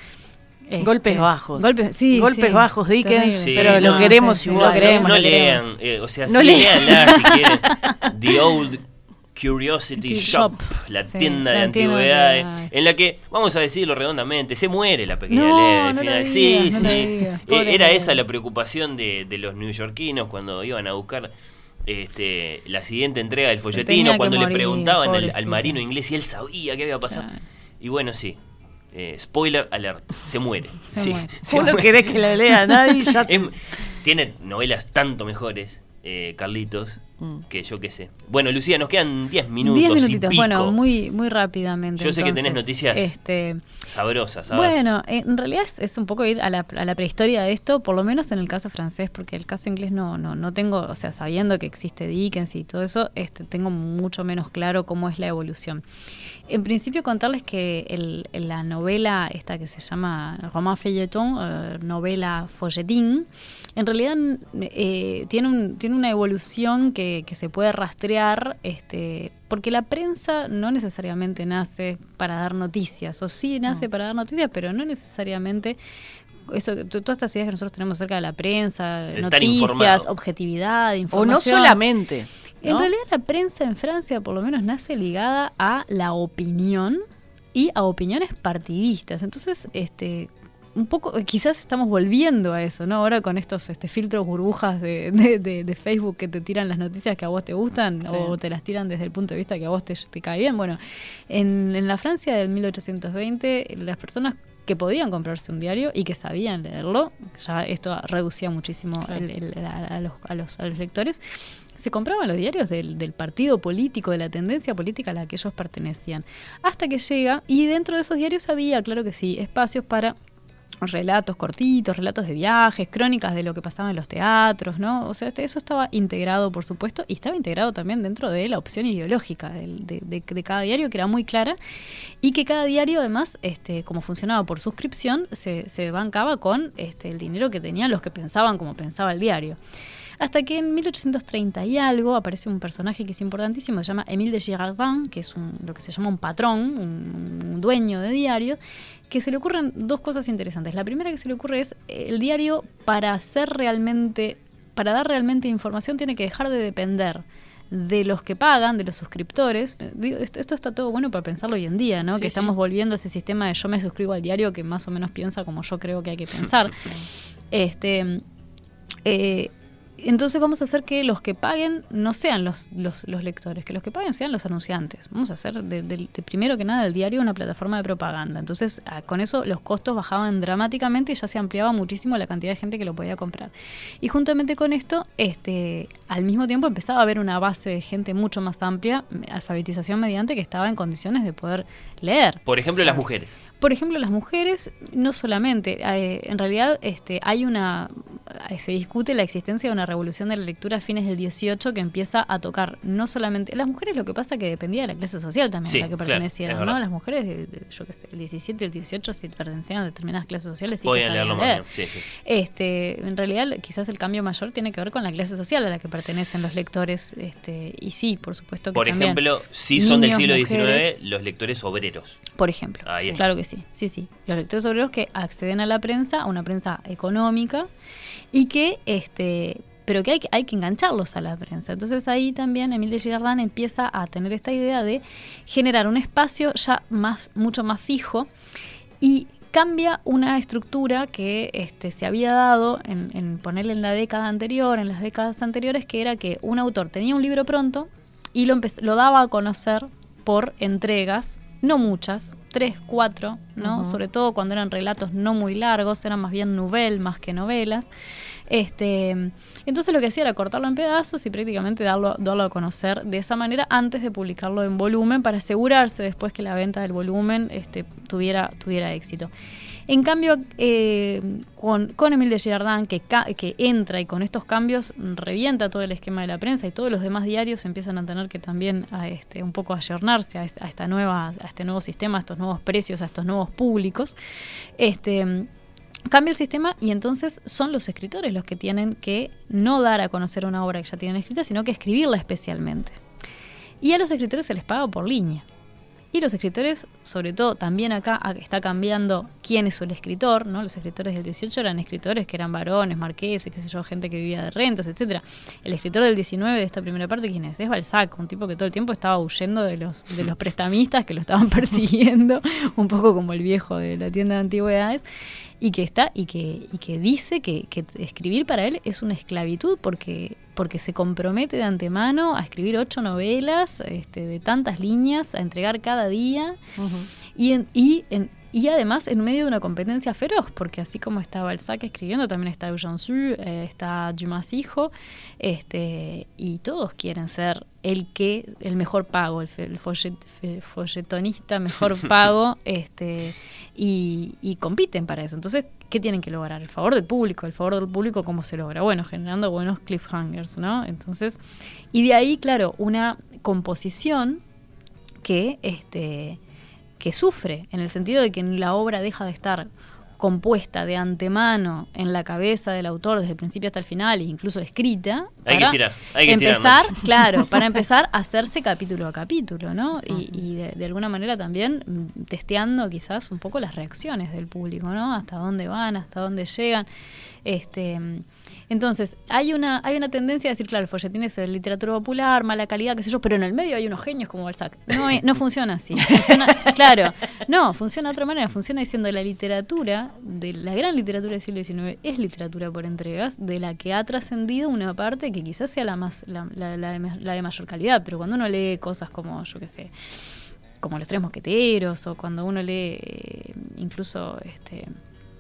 Este, Golpes bajos. Golpes, sí, Golpes sí, bajos, Dickens, terrible. Sí, pero lo no, queremos sí, sí, igual. lo queremos, no lo queremos. lean, eh, o sea, No sí, lean. leanla si quieren. The Old Curiosity The Shop, Shop, la sí, tienda de la tienda de antigüedades, antigüedades. en la que, vamos a decirlo redondamente, se muere la pequeña No, Nell al no lo final. digas, sí, no lo sí. digas, Eh, pobre Era Nell. esa la preocupación de, de los neoyorquinos cuando iban a buscar este, la siguiente entrega del Se folletín, tenía o que cuando le morir, preguntaban al, al pobrecito. marino inglés y él sabía qué había pasado. Claro. Y bueno, sí. Eh, spoiler alert, se muere. Se Sí, muere. se Vos no muere. querés que la lea nadie, ya te- Es- tiene novelas tanto mejores, eh, Carlitos, Mm. que yo qué sé. Bueno, Lucía, nos quedan diez minutos. Diez y minutitos, pico. bueno, muy, muy rápidamente. Yo sé que tenés entonces, noticias Este, sabrosas, ¿sabes? bueno, eh, en realidad es, es un poco ir a la, a la prehistoria de esto, por lo menos en el caso francés, porque el caso inglés no, no, no tengo, o sea, sabiendo que existe Dickens y todo eso, este, tengo mucho menos claro cómo es la evolución. En principio contarles que el, la novela esta que se llama roman feuilleton, eh, novela folletín, en realidad eh, tiene, un, tiene una evolución que, que se puede rastrear, este, porque la prensa no necesariamente nace para dar noticias, o sí nace No. para dar noticias, pero no necesariamente eso, t- todas estas ideas que nosotros tenemos acerca de la prensa, Estar noticias, informado. objetividad, O información. no solamente. En ¿no? realidad la prensa en Francia por lo menos nace ligada a la opinión y a opiniones partidistas. Entonces, este, un poco, quizás estamos volviendo a eso, ¿no? Ahora con estos este, filtros burbujas de, de, de, de Facebook que te tiran las noticias que a vos te gustan, Sí. o te las tiran desde el punto de vista que a vos te, te cae bien. Bueno, en, en la Francia del mil ochocientos veinte, las personas que podían comprarse un diario y que sabían leerlo, ya esto reducía muchísimo Claro. el- el- a, a los, a, los, a los lectores, se compraban los diarios del, del partido político, de la tendencia política a la que ellos pertenecían. Hasta que llega, y dentro de esos diarios había, claro que sí, espacios para relatos cortitos, relatos de viajes, crónicas de lo que pasaba en los teatros, ¿no? O sea, eso estaba integrado, por supuesto, y estaba integrado también dentro de la opción ideológica de, de, de, de cada diario, que era muy clara, y que cada diario, además, este, como funcionaba por suscripción, se, se bancaba con este, el dinero que tenían los que pensaban como pensaba el diario. Hasta que en mil ochocientos treinta y algo aparece un personaje que es importantísimo, se llama Émile de Girardin, que es un, lo que se llama un patrón, un, un dueño de diario, que se le ocurren dos cosas interesantes. La primera que se le ocurre es el diario, para hacer realmente, para dar realmente información, tiene que dejar de depender de los que pagan, de los suscriptores. Esto, esto está todo bueno para pensarlo hoy en día, ¿no? Sí, que estamos sí. volviendo a ese sistema de yo me suscribo al diario que más o menos piensa como yo creo que hay que pensar. este eh, Entonces vamos a hacer que los que paguen no sean los, los, los lectores, que los que paguen sean los anunciantes. Vamos a hacer, de, de, de primero que nada, el diario una plataforma de propaganda. Entonces, a, con eso los costos bajaban dramáticamente y ya se ampliaba muchísimo la cantidad de gente que lo podía comprar. Y juntamente con esto, este, al mismo tiempo empezaba a haber una base de gente mucho más amplia, alfabetización mediante, que estaba en condiciones de poder leer. Por ejemplo, las mujeres. Por ejemplo, las mujeres, no solamente, eh, en realidad este, hay una, eh, se discute la existencia de una revolución de la lectura a fines del dieciocho que empieza a tocar no solamente, las mujeres, lo que pasa que dependía de la clase social también sí, a la que pertenecieran, claro, ¿no? Las mujeres, de, de, yo qué sé, el diecisiete, el dieciocho, si pertenecían a determinadas clases sociales, sí podían que sabían leer. Sí, sí. Este, en realidad, quizás el cambio mayor tiene que ver con la clase social a la que pertenecen los lectores, este, y sí, por supuesto que por también. Por ejemplo, sí son niños, del siglo diecinueve los lectores obreros. Por ejemplo, sí, claro que sí, sí, sí. Los lectores obreros que acceden a la prensa, a una prensa económica, y que, este, pero que hay, hay que engancharlos a la prensa. Entonces ahí también Émile de Girardin empieza a tener esta idea de generar un espacio ya más, mucho más fijo, y cambia una estructura que este, se había dado en, en ponerle en la década anterior, en las décadas anteriores, que era que un autor tenía un libro pronto y lo, lo daba a conocer por entregas, no muchas, tres, cuatro, ¿no? Uh-huh. Sobre todo cuando eran relatos no muy largos, eran más bien novelas más que novelas. Este, entonces lo que hacía era cortarlo en pedazos y prácticamente darlo, darlo a conocer de esa manera antes de publicarlo en volumen, para asegurarse después que la venta del volumen este, tuviera, tuviera éxito. En cambio, eh, con, con Émile de Girardin, que, ca- que entra y con estos cambios revienta todo el esquema de la prensa, y todos los demás diarios empiezan a tener que también a este, un poco ayornarse a, a, esta nueva, a este nuevo sistema, a estos nuevos precios, a estos nuevos públicos. Este, cambia el sistema, y entonces son los escritores los que tienen que no dar a conocer una obra que ya tienen escrita, sino que escribirla especialmente. Y a los escritores se les paga por línea. Y los escritores, sobre todo, también acá está cambiando quién es el escritor, ¿no? Los escritores del dieciocho eran escritores que eran varones, marqueses, qué sé yo, gente que vivía de rentas, etcétera. El escritor del diecinueve de esta primera parte, ¿quién es? Es Balzac, un tipo que todo el tiempo estaba huyendo de los, de los prestamistas que lo estaban persiguiendo, un poco como el viejo de la tienda de antigüedades, y que está y que, y que dice que, que escribir para él es una esclavitud, porque porque se compromete de antemano a escribir ocho novelas este, de tantas líneas, a entregar cada día, uh-huh. y, en, y, en, y además en medio de una competencia feroz, porque así como está Balzac escribiendo, también está Eugène Sue, eh, está Dumas hijo, este, y todos quieren ser el que el mejor pago, el, el follet, folletonista mejor pago, este, y, y compiten para eso. Entonces, ¿qué tienen que lograr? El favor del público. El favor del público, ¿cómo se logra? Bueno, generando buenos cliffhangers, ¿no? Entonces, y de ahí, claro, una composición que, este, que sufre, en el sentido de que la obra deja de estar compuesta de antemano en la cabeza del autor desde el principio hasta el final, e incluso escrita, hay que tirar, hay que empezar, tirar, ¿no? claro, para empezar a hacerse capítulo a capítulo, ¿no? Y, y de, de alguna manera también testeando quizás un poco las reacciones del público, ¿no? Hasta dónde van, hasta dónde llegan. Este, entonces, hay una, hay una tendencia a decir, claro, el folletín es de literatura popular, mala calidad, qué sé yo, pero en el medio hay unos genios como Balzac. No, no funciona así. Funciona, claro, no, funciona de otra manera. Funciona diciendo la literatura, de la gran literatura del siglo diecinueve, es literatura por entregas, de la que ha trascendido una parte que quizás sea la más la, la, la, de, la de mayor calidad, pero cuando uno lee cosas como, yo qué sé, como Los Tres Mosqueteros, o cuando uno lee eh, incluso... este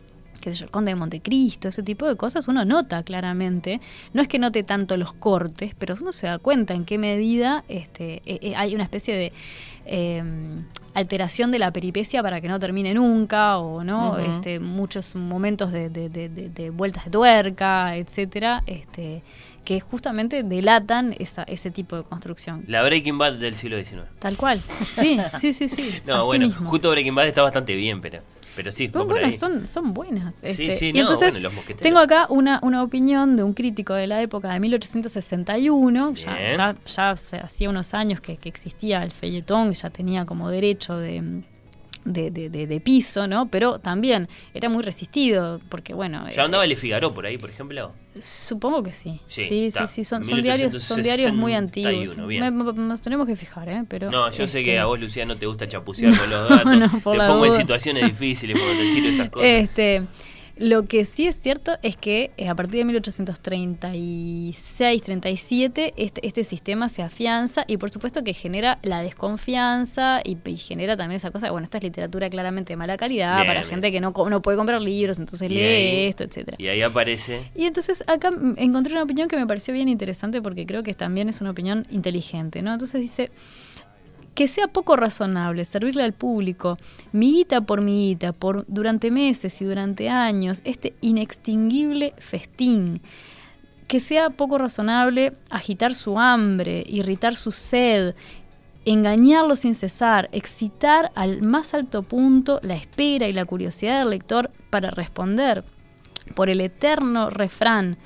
qué sé yo, el Conde de Montecristo, ese tipo de cosas, uno nota claramente, no es que note tanto los cortes, pero uno se da cuenta en qué medida este, eh, hay una especie de eh, alteración de la peripecia para que no termine nunca, o no, uh-huh. este, muchos momentos de, de, de, de, de vueltas de tuerca, etcétera, este, que justamente delatan esa, ese tipo de construcción. La Breaking Bad del siglo diecinueve. Tal cual, sí, sí, sí, sí. No, así bueno, mismo. Justo Breaking Bad está bastante bien, pero... Pero sí, no, bueno, son, son buenas. Sí, este, sí, y no, entonces bueno, los mosqueteros. Tengo acá una, una opinión de un crítico de la época de mil ochocientos sesenta y uno, ya, ya, ya se, hacía unos años que, que existía el felletón, ya tenía como derecho de... De, de, de, de piso, ¿no? Pero también era muy resistido, porque bueno... ¿Ya andaba eh, Le Figaro por ahí, por ejemplo? Supongo que sí. Sí, sí, sí, sí, son, son diarios, son diarios muy antiguos. Me, me, nos tenemos que fijar, ¿eh? Pero, no, yo este... sé que a vos, Lucía, no te gusta chapucear con los datos. No, te pongo duda. en situaciones difíciles cuando te tiro esas cosas. Este... Lo que sí es cierto es que eh, a partir de mil ochocientos treinta y seis, treinta y siete este, este sistema se afianza y por supuesto que genera la desconfianza y, y genera también esa cosa de, bueno, esta es literatura claramente de mala calidad bien, para bien. gente que no, no puede comprar libros, entonces y lee ahí, esto, etcétera. Y ahí aparece... Y entonces acá encontré una opinión que me pareció bien interesante porque creo que también es una opinión inteligente, ¿no? Entonces dice... Que sea poco razonable servirle al público, miguita por miguita, por, durante meses y durante años, este inextinguible festín. Que sea poco razonable agitar su hambre, irritar su sed, engañarlo sin cesar, excitar al más alto punto la espera y la curiosidad del lector para responder. Por el eterno refrán,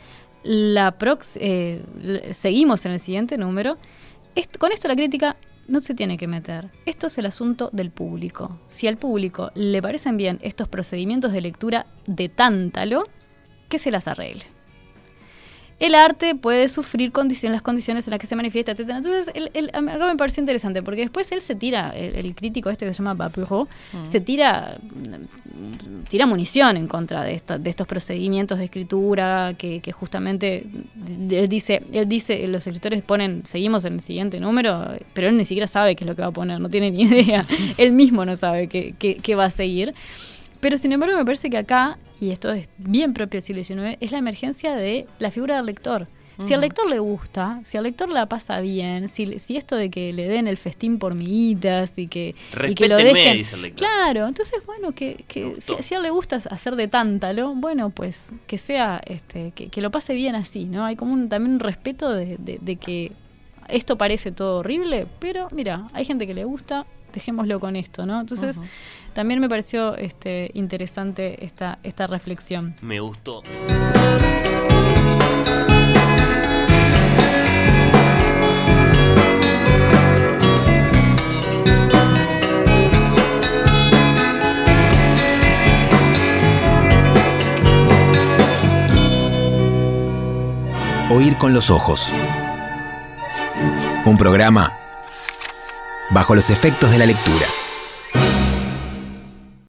la prox- eh, seguimos en el siguiente número. Esto, con esto la crítica... no se tiene que meter. Esto es el asunto del público. Si al público le parecen bien estos procedimientos de lectura de tántalo, que se las arregle. El arte puede sufrir condiciones, las condiciones en las que se manifiesta, etcétera. Entonces, el, el, acá me pareció interesante, porque después él se tira, el, el crítico este que se llama Papurro, mm. se tira tira munición en contra de, esto, de estos procedimientos de escritura, que, que justamente, él dice, él dice, los escritores ponen, seguimos en el siguiente número, pero él ni siquiera sabe qué es lo que va a poner, no tiene ni idea. Él mismo no sabe qué, qué, qué va a seguir. Pero sin embargo me parece que acá, y esto es bien propio del siglo diecinueve, es la emergencia de la figura del lector. Uh-huh. Si al lector le gusta, si al lector la pasa bien, si, si esto de que le den el festín por miguitas y que, y que lo dejen... dice el lector. Claro, entonces bueno, que, que si, si a él le gusta hacer de tántalo, bueno, pues que sea, este, que, que lo pase bien así, ¿no? Hay como un, también un respeto de, de, de que esto parece todo horrible, pero mira, hay gente que le gusta, dejémoslo con esto, ¿no? Entonces, uh-huh. también me pareció este, interesante esta, esta reflexión. Me gustó. Oír con los ojos. Un programa bajo los efectos de la lectura.